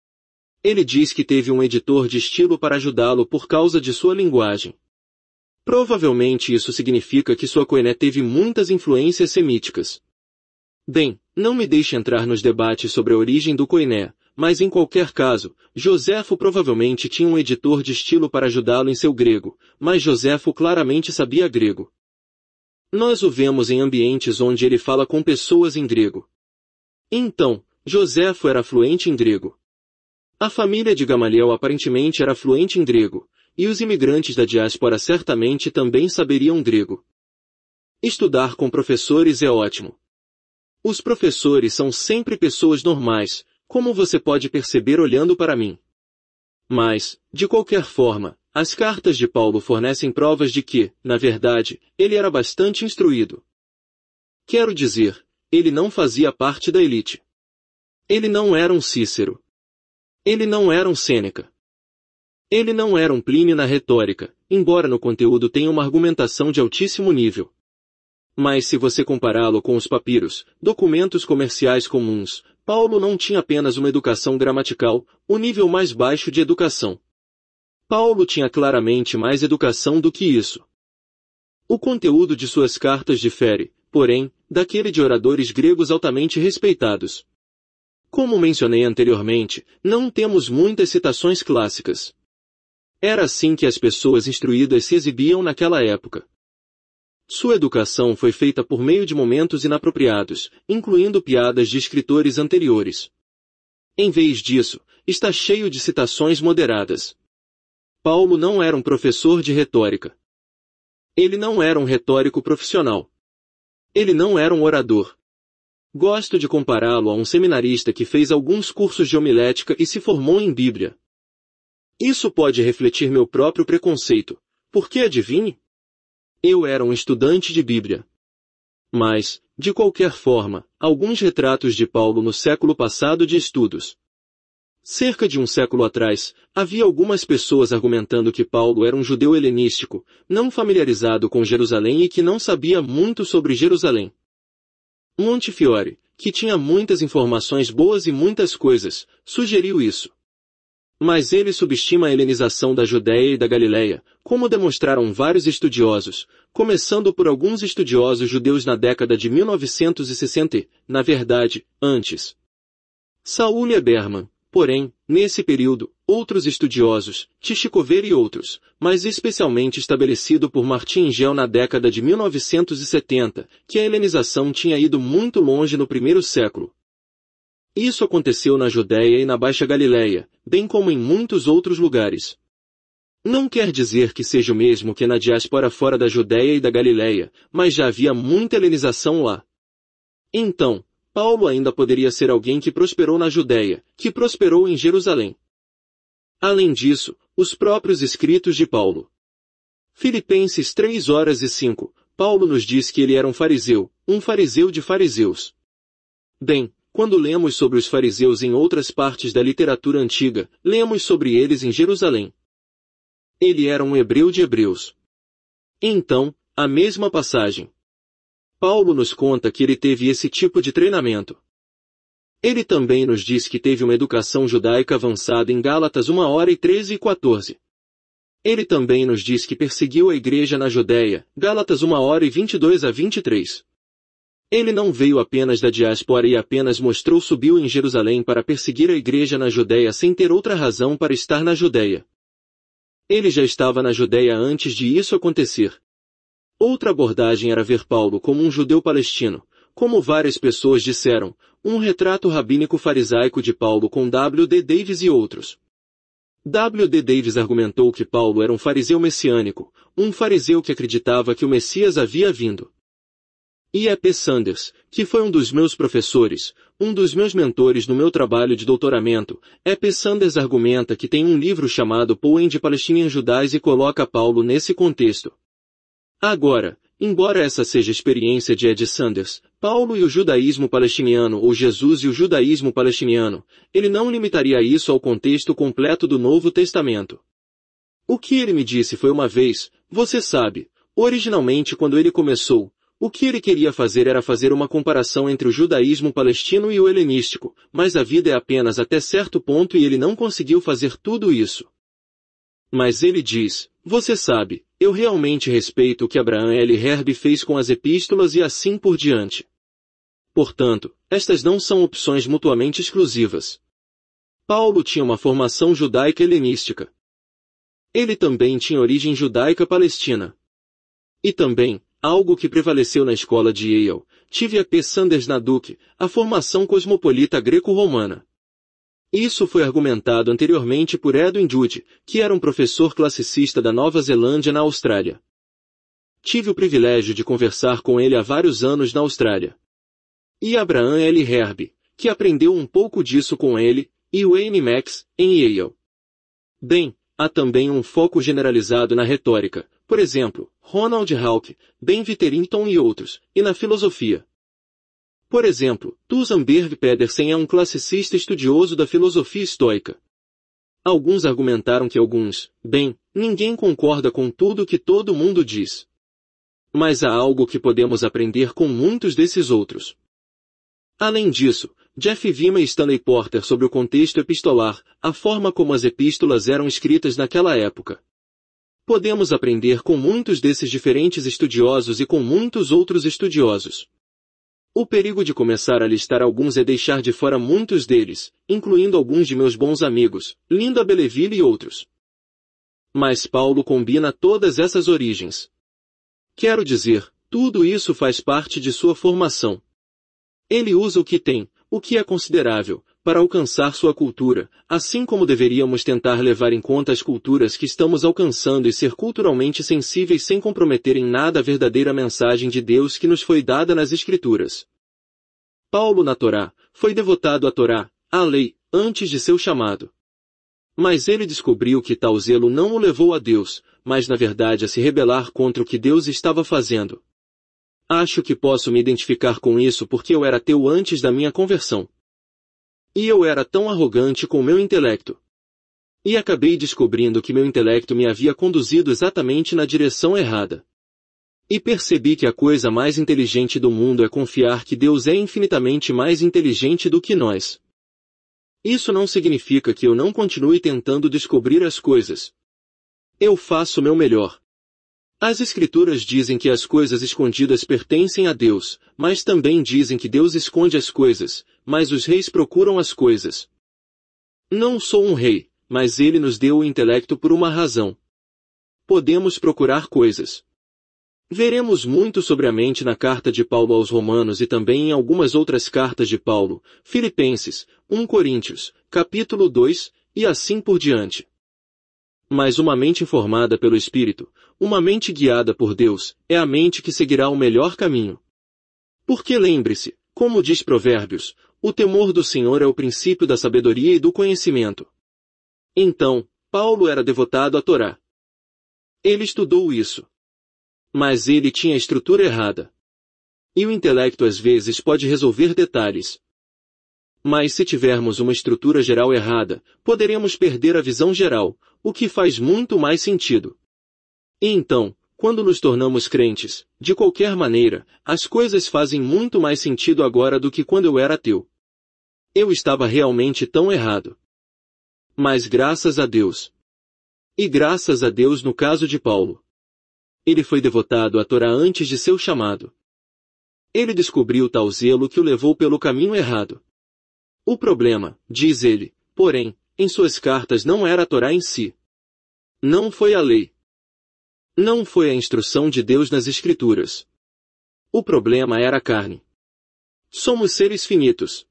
Ele diz que teve um editor de estilo para ajudá-lo por causa de sua linguagem. Provavelmente isso significa que sua koiné teve muitas influências semíticas. Bem, não me deixe entrar nos debates sobre a origem do koiné, mas em qualquer caso, Joséfo provavelmente tinha um editor de estilo para ajudá-lo em seu grego, mas Joséfo claramente sabia grego. Nós o vemos em ambientes onde ele fala com pessoas em grego. Então, Joséfo era fluente em grego. A família de Gamaliel aparentemente era fluente em grego, e os imigrantes da diáspora certamente também saberiam grego. Estudar com professores é ótimo. Os professores são sempre pessoas normais, como você pode perceber olhando para mim. Mas, de qualquer forma, as cartas de Paulo fornecem provas de que, na verdade, ele era bastante instruído. Quero dizer, ele não fazia parte da elite. Ele não era um Cícero. Ele não era um Sêneca. Ele não era um Plínio na retórica, embora no conteúdo tenha uma argumentação de altíssimo nível. Mas se você compará-lo com os papiros, documentos comerciais comuns, Paulo não tinha apenas uma educação gramatical, o nível mais baixo de educação. Paulo tinha claramente mais educação do que isso. O conteúdo de suas cartas difere, porém, daquele de oradores gregos altamente respeitados. Como mencionei anteriormente, não temos muitas citações clássicas. Era assim que as pessoas instruídas se exibiam naquela época. Sua educação foi feita por meio de momentos inapropriados, incluindo piadas de escritores anteriores. Em vez disso, está cheio de citações moderadas. Paulo não era um professor de retórica. Ele não era um retórico profissional. Ele não era um orador. Gosto de compará-lo a um seminarista que fez alguns cursos de homilética e se formou em Bíblia. Isso pode refletir meu próprio preconceito, porque adivinhe? Eu era um estudante de Bíblia. Mas, de qualquer forma, alguns retratos de Paulo no século passado de estudos. Cerca de um século atrás, havia algumas pessoas argumentando que Paulo era um judeu helenístico, não familiarizado com Jerusalém e que não sabia muito sobre Jerusalém. Montefiore, que tinha muitas informações boas e muitas coisas, sugeriu isso. Mas ele subestima a helenização da Judéia e da Galileia, como demonstraram vários estudiosos, começando por alguns estudiosos judeus na década de 1960 e, na verdade, antes. Saul Lieberman, porém, nesse período, outros estudiosos, Tichikover e outros, mas especialmente estabelecido por Martin Gell na década de 1970, que a helenização tinha ido muito longe no primeiro século. Isso aconteceu na Judéia e na Baixa Galileia, bem como em muitos outros lugares. Não quer dizer que seja o mesmo que na diáspora fora da Judéia e da Galileia, mas já havia muita helenização lá. Então, Paulo ainda poderia ser alguém que prosperou na Judéia, que prosperou em Jerusalém. Além disso, os próprios escritos de Paulo. Filipenses 3:5, Paulo nos diz que ele era um fariseu de fariseus. Bem, quando lemos sobre os fariseus em outras partes da literatura antiga, lemos sobre eles em Jerusalém. Ele era um hebreu de hebreus. Então, a mesma passagem. Paulo nos conta que ele teve esse tipo de treinamento. Ele também nos diz que teve uma educação judaica avançada em Gálatas 1:13-14. Ele também nos diz que perseguiu a igreja na Judéia, Gálatas 1:22-23. Ele não veio apenas da diáspora e apenas subiu em Jerusalém para perseguir a igreja na Judéia sem ter outra razão para estar na Judéia. Ele já estava na Judéia antes de isso acontecer. Outra abordagem era ver Paulo como um judeu palestino, como várias pessoas disseram, um retrato rabínico farisaico de Paulo com W. D. Davis e outros. W. D. Davis argumentou que Paulo era um fariseu messiânico, um fariseu que acreditava que o Messias havia vindo. E. E. P. Sanders, que foi um dos meus professores, um dos meus mentores no meu trabalho de doutoramento. E. P. Sanders argumenta que tem um livro chamado Paul and the Palestinian Judaism e coloca Paulo nesse contexto. Agora, embora essa seja a experiência de Ed Sanders, Paulo e o judaísmo palestiniano ou Jesus e o judaísmo palestiniano, ele não limitaria isso ao contexto completo do Novo Testamento. O que ele me disse foi uma vez, você sabe, originalmente quando ele começou, o que ele queria fazer era fazer uma comparação entre o judaísmo palestino e o helenístico, mas a vida é apenas até certo ponto e ele não conseguiu fazer tudo isso. Mas ele diz, você sabe, eu realmente respeito o que Abraham L. Herb fez com as epístolas e assim por diante. Portanto, estas não são opções mutuamente exclusivas. Paulo tinha uma formação judaica helenística. Ele também tinha origem judaica palestina. E também, algo que prevaleceu na escola de Yale, tive a P. Sanders na Duke, a formação cosmopolita greco-romana. Isso foi argumentado anteriormente por Edwin Jude, que era um professor classicista da Nova Zelândia na Austrália. Tive o privilégio de conversar com ele há vários anos na Austrália. E Abraham L. Herb, que aprendeu um pouco disso com ele, e Wayne Max, em Yale. Bem, há também um foco generalizado na retórica, por exemplo, Ronald Hawke, Ben Witherington e outros, e na filosofia. Por exemplo, Susan Berg Pedersen é um classicista estudioso da filosofia estoica. Alguns argumentaram que ninguém concorda com tudo que todo mundo diz. Mas há algo que podemos aprender com muitos desses outros. Além disso, Jeff Vima e Stanley Porter sobre o contexto epistolar, a forma como as epístolas eram escritas naquela época. Podemos aprender com muitos desses diferentes estudiosos e com muitos outros estudiosos. O perigo de começar a listar alguns é deixar de fora muitos deles, incluindo alguns de meus bons amigos, Linda Belleville e outros. Mas Paulo combina todas essas origens. Quero dizer, tudo isso faz parte de sua formação. Ele usa o que tem, o que é considerável, para alcançar sua cultura, assim como deveríamos tentar levar em conta as culturas que estamos alcançando e ser culturalmente sensíveis sem comprometer em nada a verdadeira mensagem de Deus que nos foi dada nas Escrituras. Paulo na Torá, foi devotado à Torá, à lei, antes de seu chamado. Mas ele descobriu que tal zelo não o levou a Deus, mas na verdade a se rebelar contra o que Deus estava fazendo. Acho que posso me identificar com isso porque eu era ateu antes da minha conversão. E eu era tão arrogante com meu intelecto. E acabei descobrindo que meu intelecto me havia conduzido exatamente na direção errada. E percebi que a coisa mais inteligente do mundo é confiar que Deus é infinitamente mais inteligente do que nós. Isso não significa que eu não continue tentando descobrir as coisas. Eu faço o meu melhor. As Escrituras dizem que as coisas escondidas pertencem a Deus, mas também dizem que Deus esconde as coisas, mas os reis procuram as coisas. Não sou um rei, mas ele nos deu o intelecto por uma razão. Podemos procurar coisas. Veremos muito sobre a mente na carta de Paulo aos Romanos e também em algumas outras cartas de Paulo, Filipenses, 1 Coríntios, capítulo 2, e assim por diante. Mas uma mente informada pelo Espírito, uma mente guiada por Deus, é a mente que seguirá o melhor caminho. Porque lembre-se, como diz Provérbios, o temor do Senhor é o princípio da sabedoria e do conhecimento. Então, Paulo era devotado à Torá. Ele estudou isso. Mas ele tinha a estrutura errada. E o intelecto às vezes pode resolver detalhes. Mas se tivermos uma estrutura geral errada, poderemos perder a visão geral, o que faz muito mais sentido. E então, quando nos tornamos crentes, de qualquer maneira, as coisas fazem muito mais sentido agora do que quando eu era ateu. Eu estava realmente tão errado. Mas graças a Deus. E graças a Deus no caso de Paulo. Ele foi devotado à Torá antes de seu chamado. Ele descobriu tal zelo que o levou pelo caminho errado. O problema, diz ele, porém, em suas cartas não era a Torá em si. Não foi a lei. Não foi a instrução de Deus nas Escrituras. O problema era a carne. Somos seres finitos.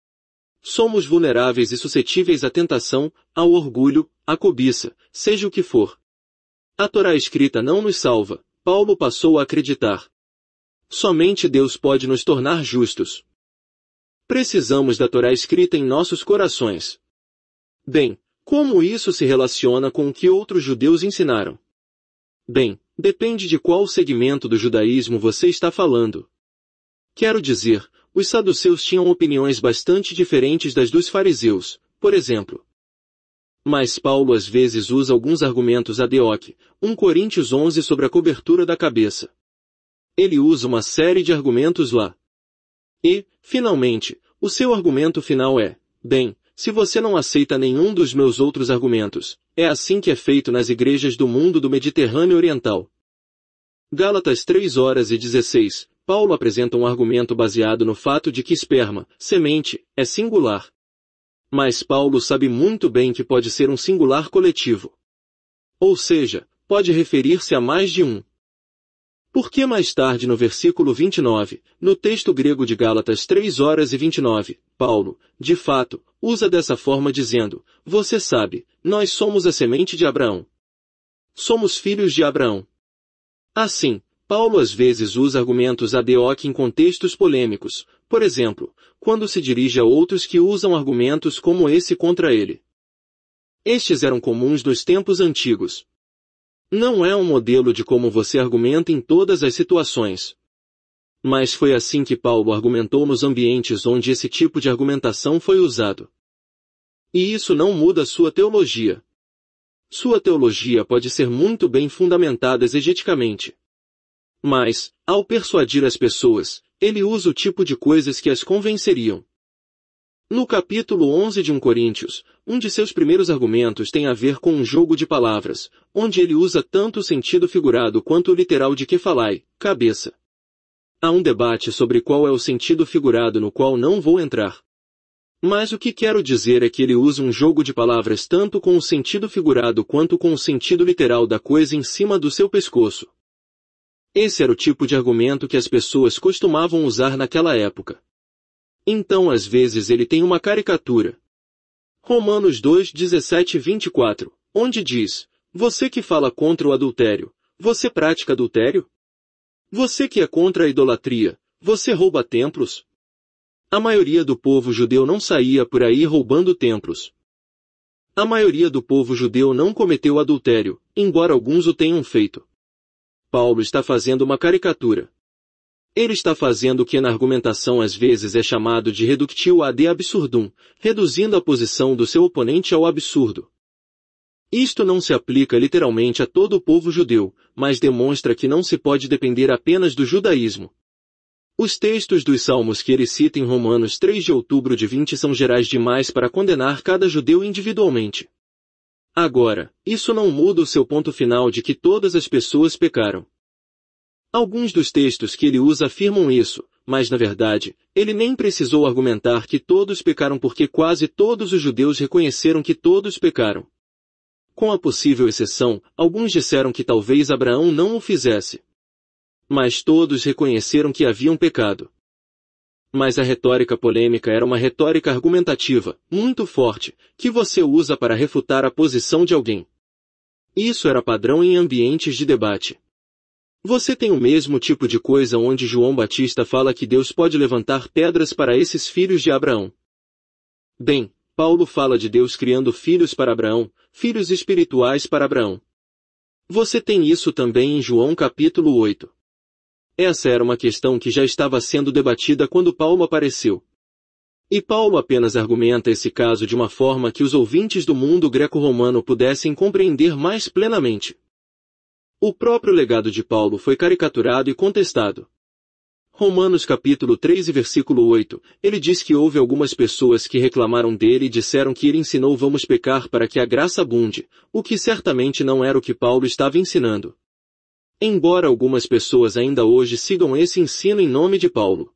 Somos vulneráveis e suscetíveis à tentação, ao orgulho, à cobiça, seja o que for. A Torá escrita não nos salva, Paulo passou a acreditar. Somente Deus pode nos tornar justos. Precisamos da Torá escrita em nossos corações. Bem, como isso se relaciona com o que outros judeus ensinaram? Bem, depende de qual segmento do judaísmo você está falando. Quero dizer, os saduceus tinham opiniões bastante diferentes das dos fariseus, por exemplo. Mas Paulo às vezes usa alguns argumentos ad hoc, 1 Coríntios 11 sobre a cobertura da cabeça. Ele usa uma série de argumentos lá. E, finalmente, o seu argumento final é, bem, se você não aceita nenhum dos meus outros argumentos, é assim que é feito nas igrejas do mundo do Mediterrâneo Oriental. Gálatas 3:16, Paulo apresenta um argumento baseado no fato de que esperma, semente, é singular. Mas Paulo sabe muito bem que pode ser um singular coletivo. Ou seja, pode referir-se a mais de um. Porque mais tarde no versículo 29, no texto grego de Gálatas 3:29, Paulo, de fato, usa dessa forma dizendo, você sabe, nós somos a semente de Abraão. Somos filhos de Abraão. Assim, Paulo às vezes usa argumentos ad hoc em contextos polêmicos, por exemplo, quando se dirige a outros que usam argumentos como esse contra ele. Estes eram comuns nos tempos antigos. Não é um modelo de como você argumenta em todas as situações. Mas foi assim que Paulo argumentou nos ambientes onde esse tipo de argumentação foi usado. E isso não muda sua teologia. Sua teologia pode ser muito bem fundamentada exegeticamente. Mas, ao persuadir as pessoas, ele usa o tipo de coisas que as convenceriam. No capítulo 11 de 1 Coríntios, um de seus primeiros argumentos tem a ver com um jogo de palavras, onde ele usa tanto o sentido figurado quanto o literal de que falai, cabeça. Há um debate sobre qual é o sentido figurado no qual não vou entrar. Mas o que quero dizer é que ele usa um jogo de palavras tanto com o sentido figurado quanto com o sentido literal da coisa em cima do seu pescoço. Esse era o tipo de argumento que as pessoas costumavam usar naquela época. Então às vezes ele tem uma caricatura. Romanos 2:17-24, onde diz, você que fala contra o adultério, você pratica adultério? Você que é contra a idolatria, você rouba templos? A maioria do povo judeu não saía por aí roubando templos. A maioria do povo judeu não cometeu adultério, embora alguns o tenham feito. Paulo está fazendo uma caricatura. Ele está fazendo o que na argumentação às vezes é chamado de reductio ad absurdum, reduzindo a posição do seu oponente ao absurdo. Isto não se aplica literalmente a todo o povo judeu, mas demonstra que não se pode depender apenas do judaísmo. Os textos dos Salmos que ele cita em Romanos 3 de outubro de 20 são gerais demais para condenar cada judeu individualmente. Agora, isso não muda o seu ponto final de que todas as pessoas pecaram. Alguns dos textos que ele usa afirmam isso, mas na verdade, ele nem precisou argumentar que todos pecaram porque quase todos os judeus reconheceram que todos pecaram. Com a possível exceção, alguns disseram que talvez Abraão não o fizesse. Mas todos reconheceram que haviam pecado. Mas a retórica polêmica era uma retórica argumentativa, muito forte, que você usa para refutar a posição de alguém. Isso era padrão em ambientes de debate. Você tem o mesmo tipo de coisa onde João Batista fala que Deus pode levantar pedras para esses filhos de Abraão. Bem, Paulo fala de Deus criando filhos para Abraão, filhos espirituais para Abraão. Você tem isso também em João capítulo 8. Essa era uma questão que já estava sendo debatida quando Paulo apareceu. E Paulo apenas argumenta esse caso de uma forma que os ouvintes do mundo greco-romano pudessem compreender mais plenamente. O próprio legado de Paulo foi caricaturado e contestado. Romanos capítulo 3 e versículo 8, ele diz que houve algumas pessoas que reclamaram dele e disseram que ele ensinou vamos pecar para que a graça abunde, o que certamente não era o que Paulo estava ensinando. Embora algumas pessoas ainda hoje sigam esse ensino em nome de Paulo.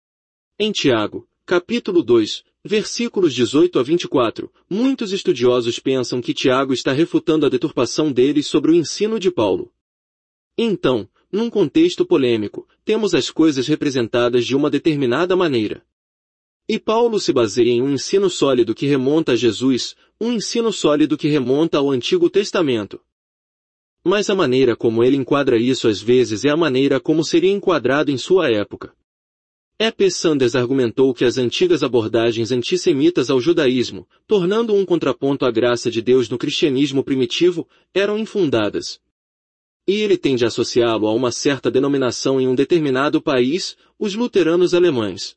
Em Tiago, capítulo 2, versículos 18 a 24, muitos estudiosos pensam que Tiago está refutando a deturpação deles sobre o ensino de Paulo. Então, num contexto polêmico, temos as coisas representadas de uma determinada maneira. E Paulo se baseia em um ensino sólido que remonta a Jesus, um ensino sólido que remonta ao Antigo Testamento. Mas a maneira como ele enquadra isso às vezes é a maneira como seria enquadrado em sua época. E.P. Sanders argumentou que as antigas abordagens antissemitas ao judaísmo, tornando um contraponto à graça de Deus no cristianismo primitivo, eram infundadas. E ele tende a associá-lo a uma certa denominação em um determinado país, os luteranos alemães.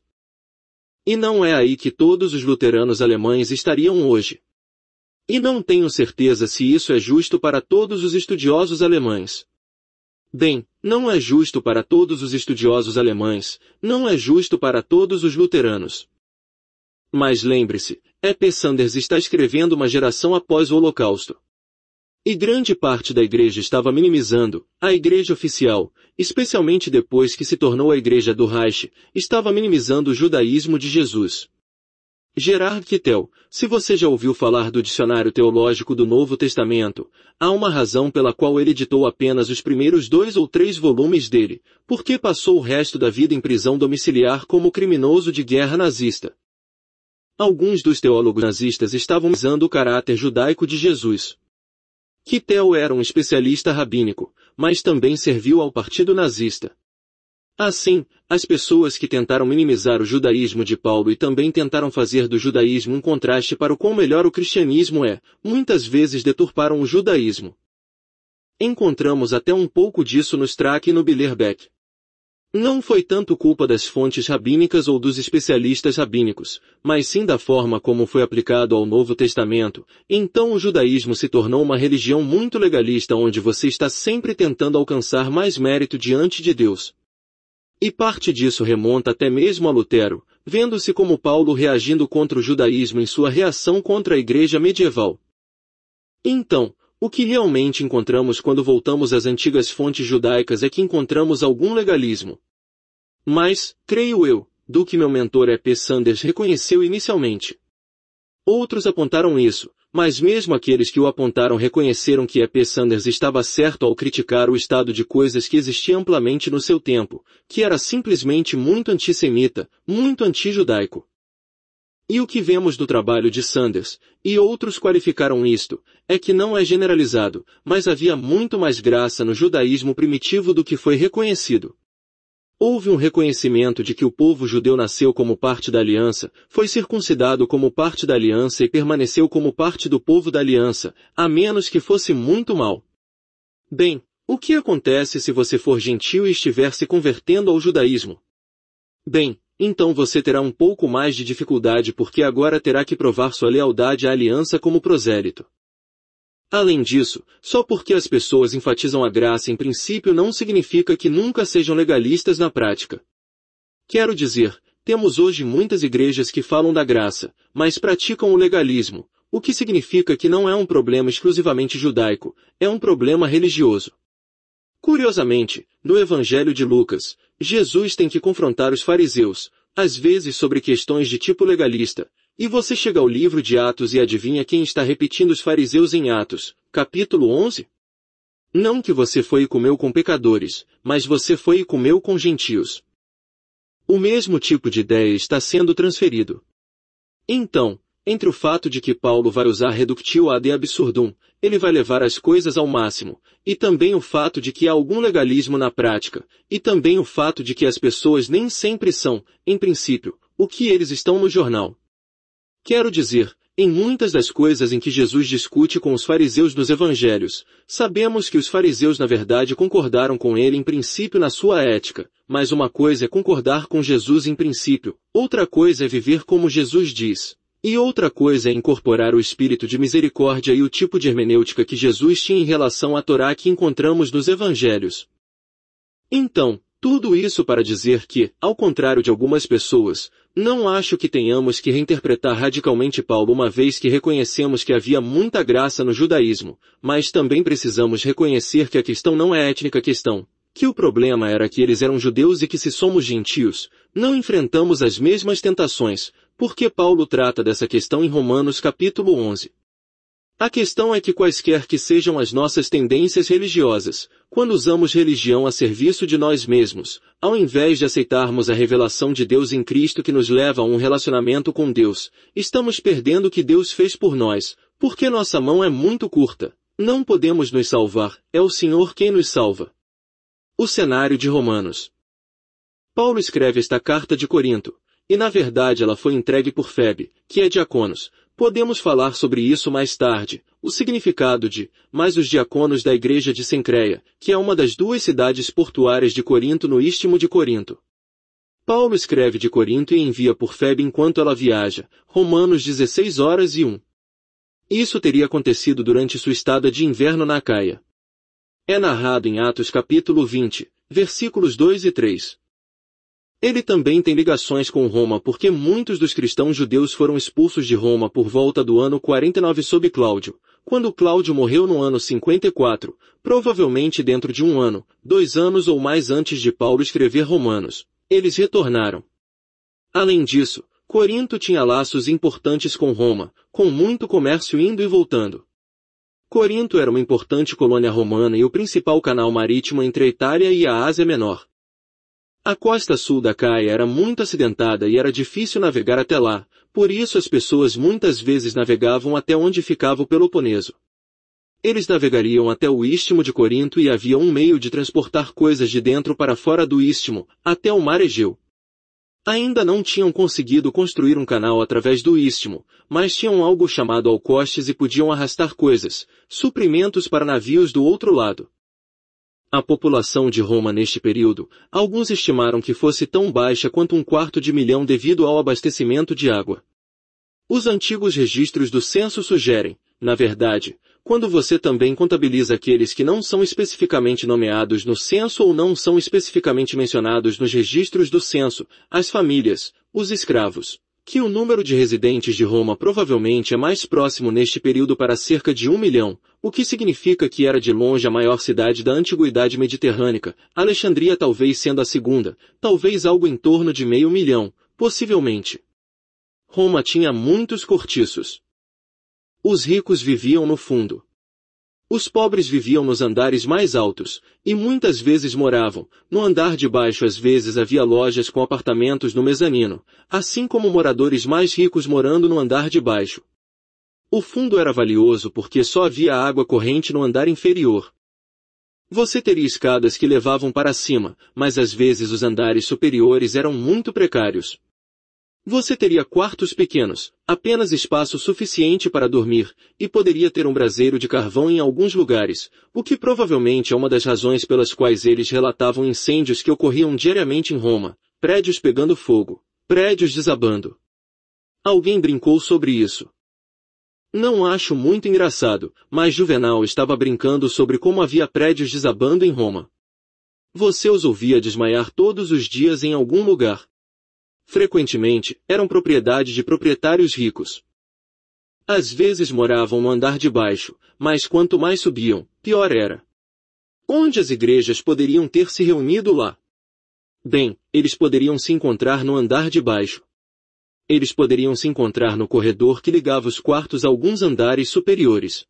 E não é aí que todos os luteranos alemães estariam hoje. E não tenho certeza se isso é justo para todos os estudiosos alemães. Bem, não é justo para todos os estudiosos alemães, não é justo para todos os luteranos. Mas lembre-se, E.P. Sanders está escrevendo uma geração após o Holocausto. E grande parte da igreja estava minimizando, a igreja oficial, especialmente depois que se tornou a igreja do Reich, estava minimizando o judaísmo de Jesus. Gerard Kittel, se você já ouviu falar do Dicionário Teológico do Novo Testamento, há uma razão pela qual ele editou apenas os primeiros 2 ou 3 volumes dele, porque passou o resto da vida em prisão domiciliar como criminoso de guerra nazista. Alguns dos teólogos nazistas estavam minimizando o caráter judaico de Jesus. Kittel era um especialista rabínico, mas também serviu ao partido nazista. Assim, as pessoas que tentaram minimizar o judaísmo de Paulo e também tentaram fazer do judaísmo um contraste para o quão melhor o cristianismo muitas vezes deturparam o judaísmo. Encontramos até um pouco disso no Strack e no Billerbeck. Não foi tanto culpa das fontes rabínicas ou dos especialistas rabínicos, mas sim da forma como foi aplicado ao Novo Testamento. Então o judaísmo se tornou uma religião muito legalista onde você está sempre tentando alcançar mais mérito diante de Deus. E parte disso remonta até mesmo a Lutero, vendo-se como Paulo reagindo contra o judaísmo em sua reação contra a igreja medieval. Então, o que realmente encontramos quando voltamos às antigas fontes judaicas é que encontramos algum legalismo. Mas, creio eu, do que meu mentor E.P. Sanders reconheceu inicialmente. Outros apontaram isso, mas mesmo aqueles que o apontaram reconheceram que E.P. Sanders estava certo ao criticar o estado de coisas que existia amplamente no seu tempo, que era simplesmente muito antissemita, muito antijudaico. E o que vemos do trabalho de Sanders, e outros qualificaram isto, é que não é generalizado, mas havia muito mais graça no judaísmo primitivo do que foi reconhecido. Houve um reconhecimento de que o povo judeu nasceu como parte da aliança, foi circuncidado como parte da aliança e permaneceu como parte do povo da aliança, a menos que fosse muito mal. Bem, o que acontece se você for gentio e estiver se convertendo ao judaísmo? Bem, então você terá um pouco mais de dificuldade porque agora terá que provar sua lealdade à aliança como prosélito. Além disso, só porque as pessoas enfatizam a graça em princípio não significa que nunca sejam legalistas na prática. Quero dizer, temos hoje muitas igrejas que falam da graça, mas praticam o legalismo, o que significa que não é um problema exclusivamente judaico, é um problema religioso. Curiosamente, no Evangelho de Lucas, Jesus tem que confrontar os fariseus, às vezes sobre questões de tipo legalista, e você chega ao livro de Atos e adivinha quem está repetindo os fariseus em Atos, capítulo 11? Não que você foi e comeu com pecadores, mas você foi e comeu com gentios. O mesmo tipo de ideia está sendo transferido. Então, entre o fato de que Paulo vai usar reductio ad absurdum, ele vai levar as coisas ao máximo, e também o fato de que há algum legalismo na prática, e também o fato de que as pessoas nem sempre são, em princípio, o que eles estão no jornal. Quero dizer, em muitas das coisas em que Jesus discute com os fariseus nos evangelhos, sabemos que os fariseus na verdade concordaram com ele em princípio na sua ética, mas uma coisa é concordar com Jesus em princípio, outra coisa é viver como Jesus diz. E outra coisa é incorporar o espírito de misericórdia e o tipo de hermenêutica que Jesus tinha em relação à Torá que encontramos nos evangelhos. Então, tudo isso para dizer que, ao contrário de algumas pessoas, não acho que tenhamos que reinterpretar radicalmente Paulo uma vez que reconhecemos que havia muita graça no judaísmo, mas também precisamos reconhecer que a questão não é étnica questão, que o problema era que eles eram judeus e que se somos gentios, não enfrentamos as mesmas tentações, porque Paulo trata dessa questão em Romanos capítulo 11. A questão é que quaisquer que sejam as nossas tendências religiosas, quando usamos religião a serviço de nós mesmos, ao invés de aceitarmos a revelação de Deus em Cristo que nos leva a um relacionamento com Deus, estamos perdendo o que Deus fez por nós, porque nossa mão é muito curta. Não podemos nos salvar, é o Senhor quem nos salva. O cenário de Romanos. Paulo escreve esta carta de Corinto, e na verdade ela foi entregue por Febe, que é diáconos. Podemos falar sobre isso mais tarde, o significado de, mas os diáconos da igreja de Cencreia, que é uma das duas cidades portuárias de Corinto no istmo de Corinto. Paulo escreve de Corinto e envia por Febe enquanto ela viaja, Romanos 16:1. Isso teria acontecido durante sua estada de inverno na Acaia. É narrado em Atos capítulo 20, versículos 2 e 3. Ele também tem ligações com Roma porque muitos dos cristãos judeus foram expulsos de Roma por volta do ano 49 sob Cláudio. Quando Cláudio morreu no ano 54, provavelmente dentro de 1 ano, 2 anos ou mais antes de Paulo escrever Romanos, eles retornaram. Além disso, Corinto tinha laços importantes com Roma, com muito comércio indo e voltando. Corinto era uma importante colônia romana e o principal canal marítimo entre a Itália e a Ásia Menor. A costa sul da Caia era muito acidentada e era difícil navegar até lá, por isso as pessoas muitas vezes navegavam até onde ficava o Peloponeso. Eles navegariam até o istmo de Corinto e havia um meio de transportar coisas de dentro para fora do istmo, até o mar Egeu. Ainda não tinham conseguido construir um canal através do istmo, mas tinham algo chamado alcostes e podiam arrastar coisas, suprimentos para navios do outro lado. A população de Roma neste período, alguns estimaram que fosse tão baixa quanto 250.000 devido ao abastecimento de água. Os antigos registros do censo sugerem, na verdade, quando você também contabiliza aqueles que não são especificamente nomeados no censo ou não são especificamente mencionados nos registros do censo, as famílias, os escravos, que o número de residentes de Roma provavelmente é mais próximo neste período para cerca de 1 milhão, o que significa que era de longe a maior cidade da antiguidade mediterrânea, Alexandria talvez sendo a segunda, talvez algo em torno de 500.000, possivelmente. Roma tinha muitos cortiços. Os ricos viviam no fundo. Os pobres viviam nos andares mais altos, e muitas vezes moravam, no andar de baixo às vezes havia lojas com apartamentos no mezanino, assim como moradores mais ricos morando no andar de baixo. O fundo era valioso porque só havia água corrente no andar inferior. Você teria escadas que levavam para cima, mas às vezes os andares superiores eram muito precários. Você teria quartos pequenos, apenas espaço suficiente para dormir, e poderia ter um braseiro de carvão em alguns lugares, o que provavelmente é uma das razões pelas quais eles relatavam incêndios que ocorriam diariamente em Roma, prédios pegando fogo, prédios desabando. Alguém brincou sobre isso. Não acho muito engraçado, mas Juvenal estava brincando sobre como havia prédios desabando em Roma. Você os ouvia desmaiar todos os dias em algum lugar. Frequentemente, eram propriedade de proprietários ricos. Às vezes moravam no andar de baixo, mas quanto mais subiam, pior era. Onde as igrejas poderiam ter se reunido lá? Bem, eles poderiam se encontrar no andar de baixo. Eles poderiam se encontrar no corredor que ligava os quartos a alguns andares superiores.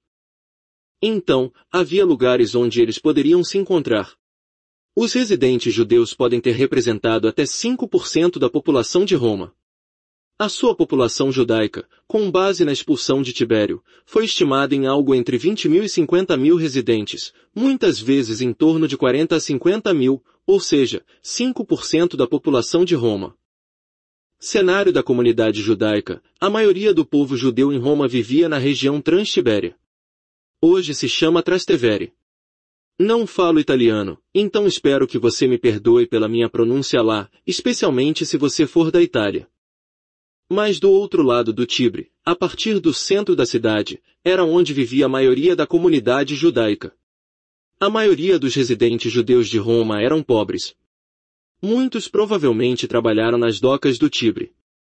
Então, havia lugares onde eles poderiam se encontrar. Os residentes judeus podem ter representado até 5% da população de Roma. A sua população judaica, com base na expulsão de Tibério, foi estimada em algo entre 20.000 e 50.000 residentes, muitas vezes em torno de 40 a 50.000, ou seja, 5% da população de Roma. Cenário da comunidade judaica, a maioria do povo judeu em Roma vivia na região Transtibéria. Hoje se chama Trastevere. Não falo italiano, então espero que você me perdoe pela minha pronúncia lá, especialmente se você for da Itália. Mas do outro lado do Tibre, a partir do centro da cidade, era onde vivia a maioria da comunidade judaica. A maioria dos residentes judeus de Roma eram pobres. Muitos provavelmente trabalharam nas docas do Tibre.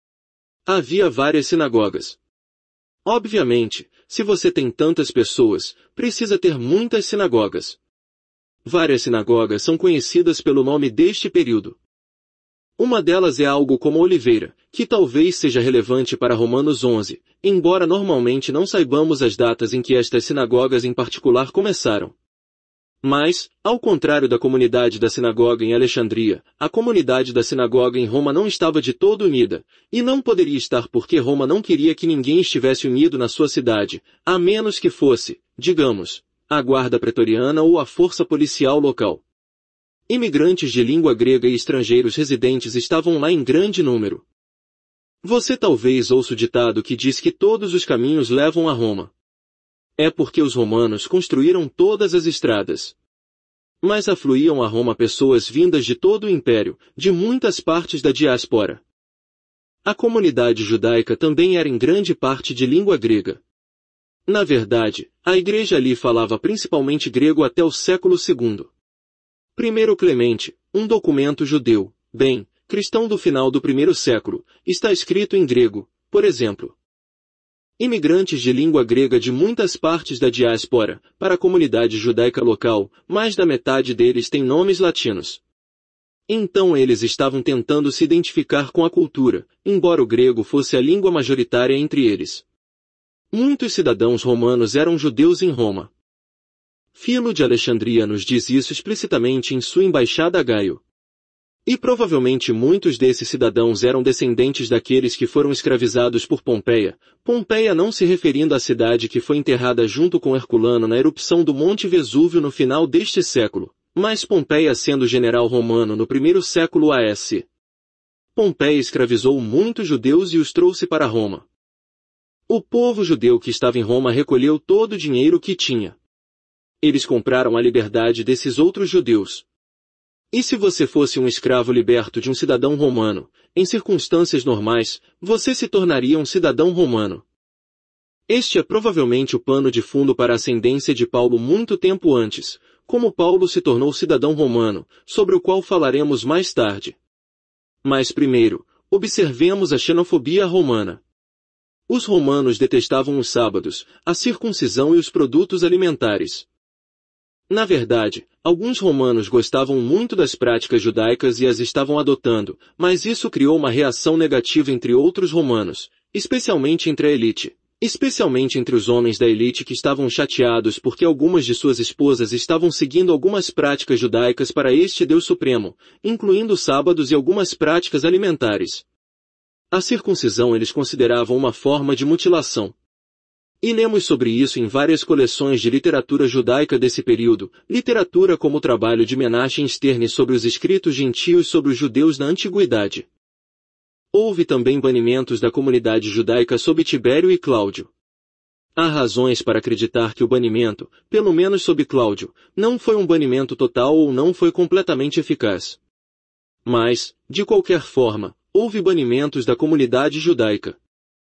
Havia várias sinagogas. Obviamente, se você tem tantas pessoas, precisa ter muitas sinagogas. Várias sinagogas são conhecidas pelo nome deste período. Uma delas é algo como Oliveira, que talvez seja relevante para Romanos 11, embora normalmente não saibamos as datas em que estas sinagogas em particular começaram. Mas, ao contrário da comunidade da sinagoga em Alexandria, a comunidade da sinagoga em Roma não estava de todo unida, e não poderia estar porque Roma não queria que ninguém estivesse unido na sua cidade, a menos que fosse, digamos, a guarda pretoriana ou a força policial local. Imigrantes de língua grega e estrangeiros residentes estavam lá em grande número. Você talvez ouça o ditado que diz que todos os caminhos levam a Roma. É porque os romanos construíram todas as estradas. Mas afluíam a Roma pessoas vindas de todo o império, de muitas partes da diáspora. A comunidade judaica também era em grande parte de língua grega. Na verdade, a igreja ali falava principalmente grego até o século II. Primeiro Clemente, um documento judeu, cristão do final do primeiro século, está escrito em grego, por exemplo. Imigrantes de língua grega de muitas partes da diáspora, para a comunidade judaica local, mais da metade deles tem nomes latinos. Então eles estavam tentando se identificar com a cultura, embora o grego fosse a língua majoritária entre eles. Muitos cidadãos romanos eram judeus em Roma. Filo de Alexandria nos diz isso explicitamente em sua embaixada a Gaio. E provavelmente muitos desses cidadãos eram descendentes daqueles que foram escravizados por Pompeia, Pompeia não se referindo à cidade que foi enterrada junto com Herculano na erupção do Monte Vesúvio no final deste século, mas Pompeia sendo general romano no primeiro século a.s. Pompeia escravizou muitos judeus e os trouxe para Roma. O povo judeu que estava em Roma recolheu todo o dinheiro que tinha. Eles compraram a liberdade desses outros judeus. E se você fosse um escravo liberto de um cidadão romano, em circunstâncias normais, você se tornaria um cidadão romano. Este é provavelmente o pano de fundo para a ascendência de Paulo muito tempo antes, como Paulo se tornou cidadão romano, sobre o qual falaremos mais tarde. Mas primeiro, observemos a xenofobia romana. Os romanos detestavam os sábados, a circuncisão e os produtos alimentares. Na verdade, alguns romanos gostavam muito das práticas judaicas e as estavam adotando, mas isso criou uma reação negativa entre outros romanos, especialmente entre a elite, especialmente entre os homens da elite que estavam chateados porque algumas de suas esposas estavam seguindo algumas práticas judaicas para este Deus Supremo, incluindo sábados e algumas práticas alimentares. A circuncisão eles consideravam uma forma de mutilação. E lemos sobre isso em várias coleções de literatura judaica desse período, literatura como o trabalho de Menachem Stern sobre os escritos gentios sobre os judeus na antiguidade. Houve também banimentos da comunidade judaica sob Tibério e Cláudio. Há razões para acreditar que o banimento, pelo menos sob Cláudio, não foi um banimento total ou não foi completamente eficaz. Mas, de qualquer forma, houve banimentos da comunidade judaica.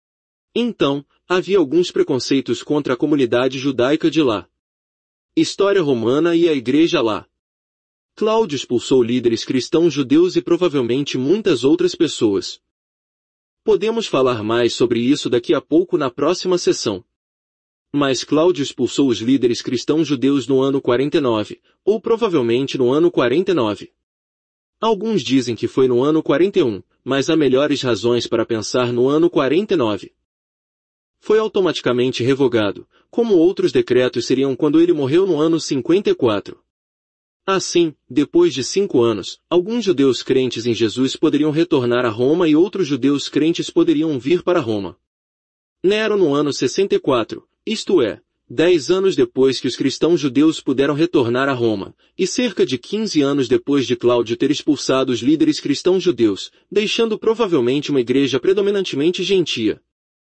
Então, havia alguns preconceitos contra a comunidade judaica de lá. História romana e a igreja lá. Cláudio expulsou líderes cristãos judeus e provavelmente muitas outras pessoas. Podemos falar mais sobre isso daqui a pouco na próxima sessão. Mas Cláudio expulsou os líderes cristãos judeus no ano 49, ou provavelmente no ano 49. Alguns dizem que foi no ano 41, mas há melhores razões para pensar no ano 49. Foi automaticamente revogado, como outros decretos seriam quando ele morreu no ano 54. Assim, depois de 5 anos, alguns judeus crentes em Jesus poderiam retornar a Roma e outros judeus crentes poderiam vir para Roma. Nero no ano 64, isto é, 10 anos depois que os cristãos judeus puderam retornar a Roma, e cerca de 15 anos depois de Cláudio ter expulsado os líderes cristãos judeus, deixando provavelmente uma igreja predominantemente gentia.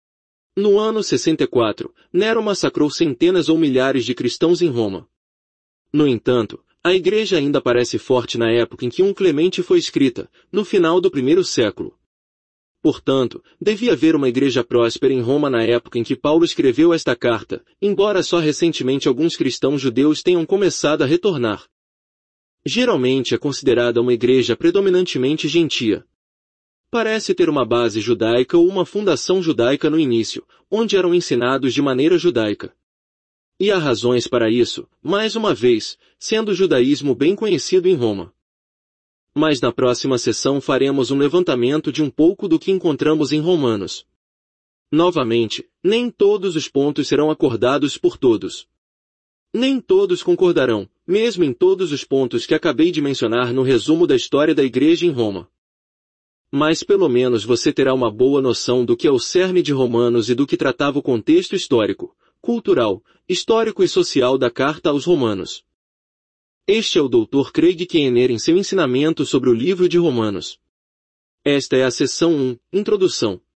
No ano 64, Nero massacrou centenas ou milhares de cristãos em Roma. No entanto, a igreja ainda parece forte na época em que Clemente foi escrita, no final do primeiro século. Portanto, devia haver uma igreja próspera em Roma na época em que Paulo escreveu esta carta, embora só recentemente alguns cristãos judeus tenham começado a retornar. Geralmente é considerada uma igreja predominantemente gentia. Parece ter uma base judaica ou uma fundação judaica no início, onde eram ensinados de maneira judaica. E há razões para isso, mais uma vez, sendo o judaísmo bem conhecido em Roma. Mas na próxima sessão faremos um levantamento de um pouco do que encontramos em Romanos. Novamente, nem todos os pontos serão acordados por todos. Nem todos concordarão, mesmo em todos os pontos que acabei de mencionar no resumo da história da igreja em Roma. Mas pelo menos você terá uma boa noção do que é o cerne de Romanos e do que tratava o contexto histórico, cultural, histórico e social da Carta aos Romanos. Este é o Dr. Craig Keener em seu ensinamento sobre o livro de Romanos. Esta é a seção 1, Introdução.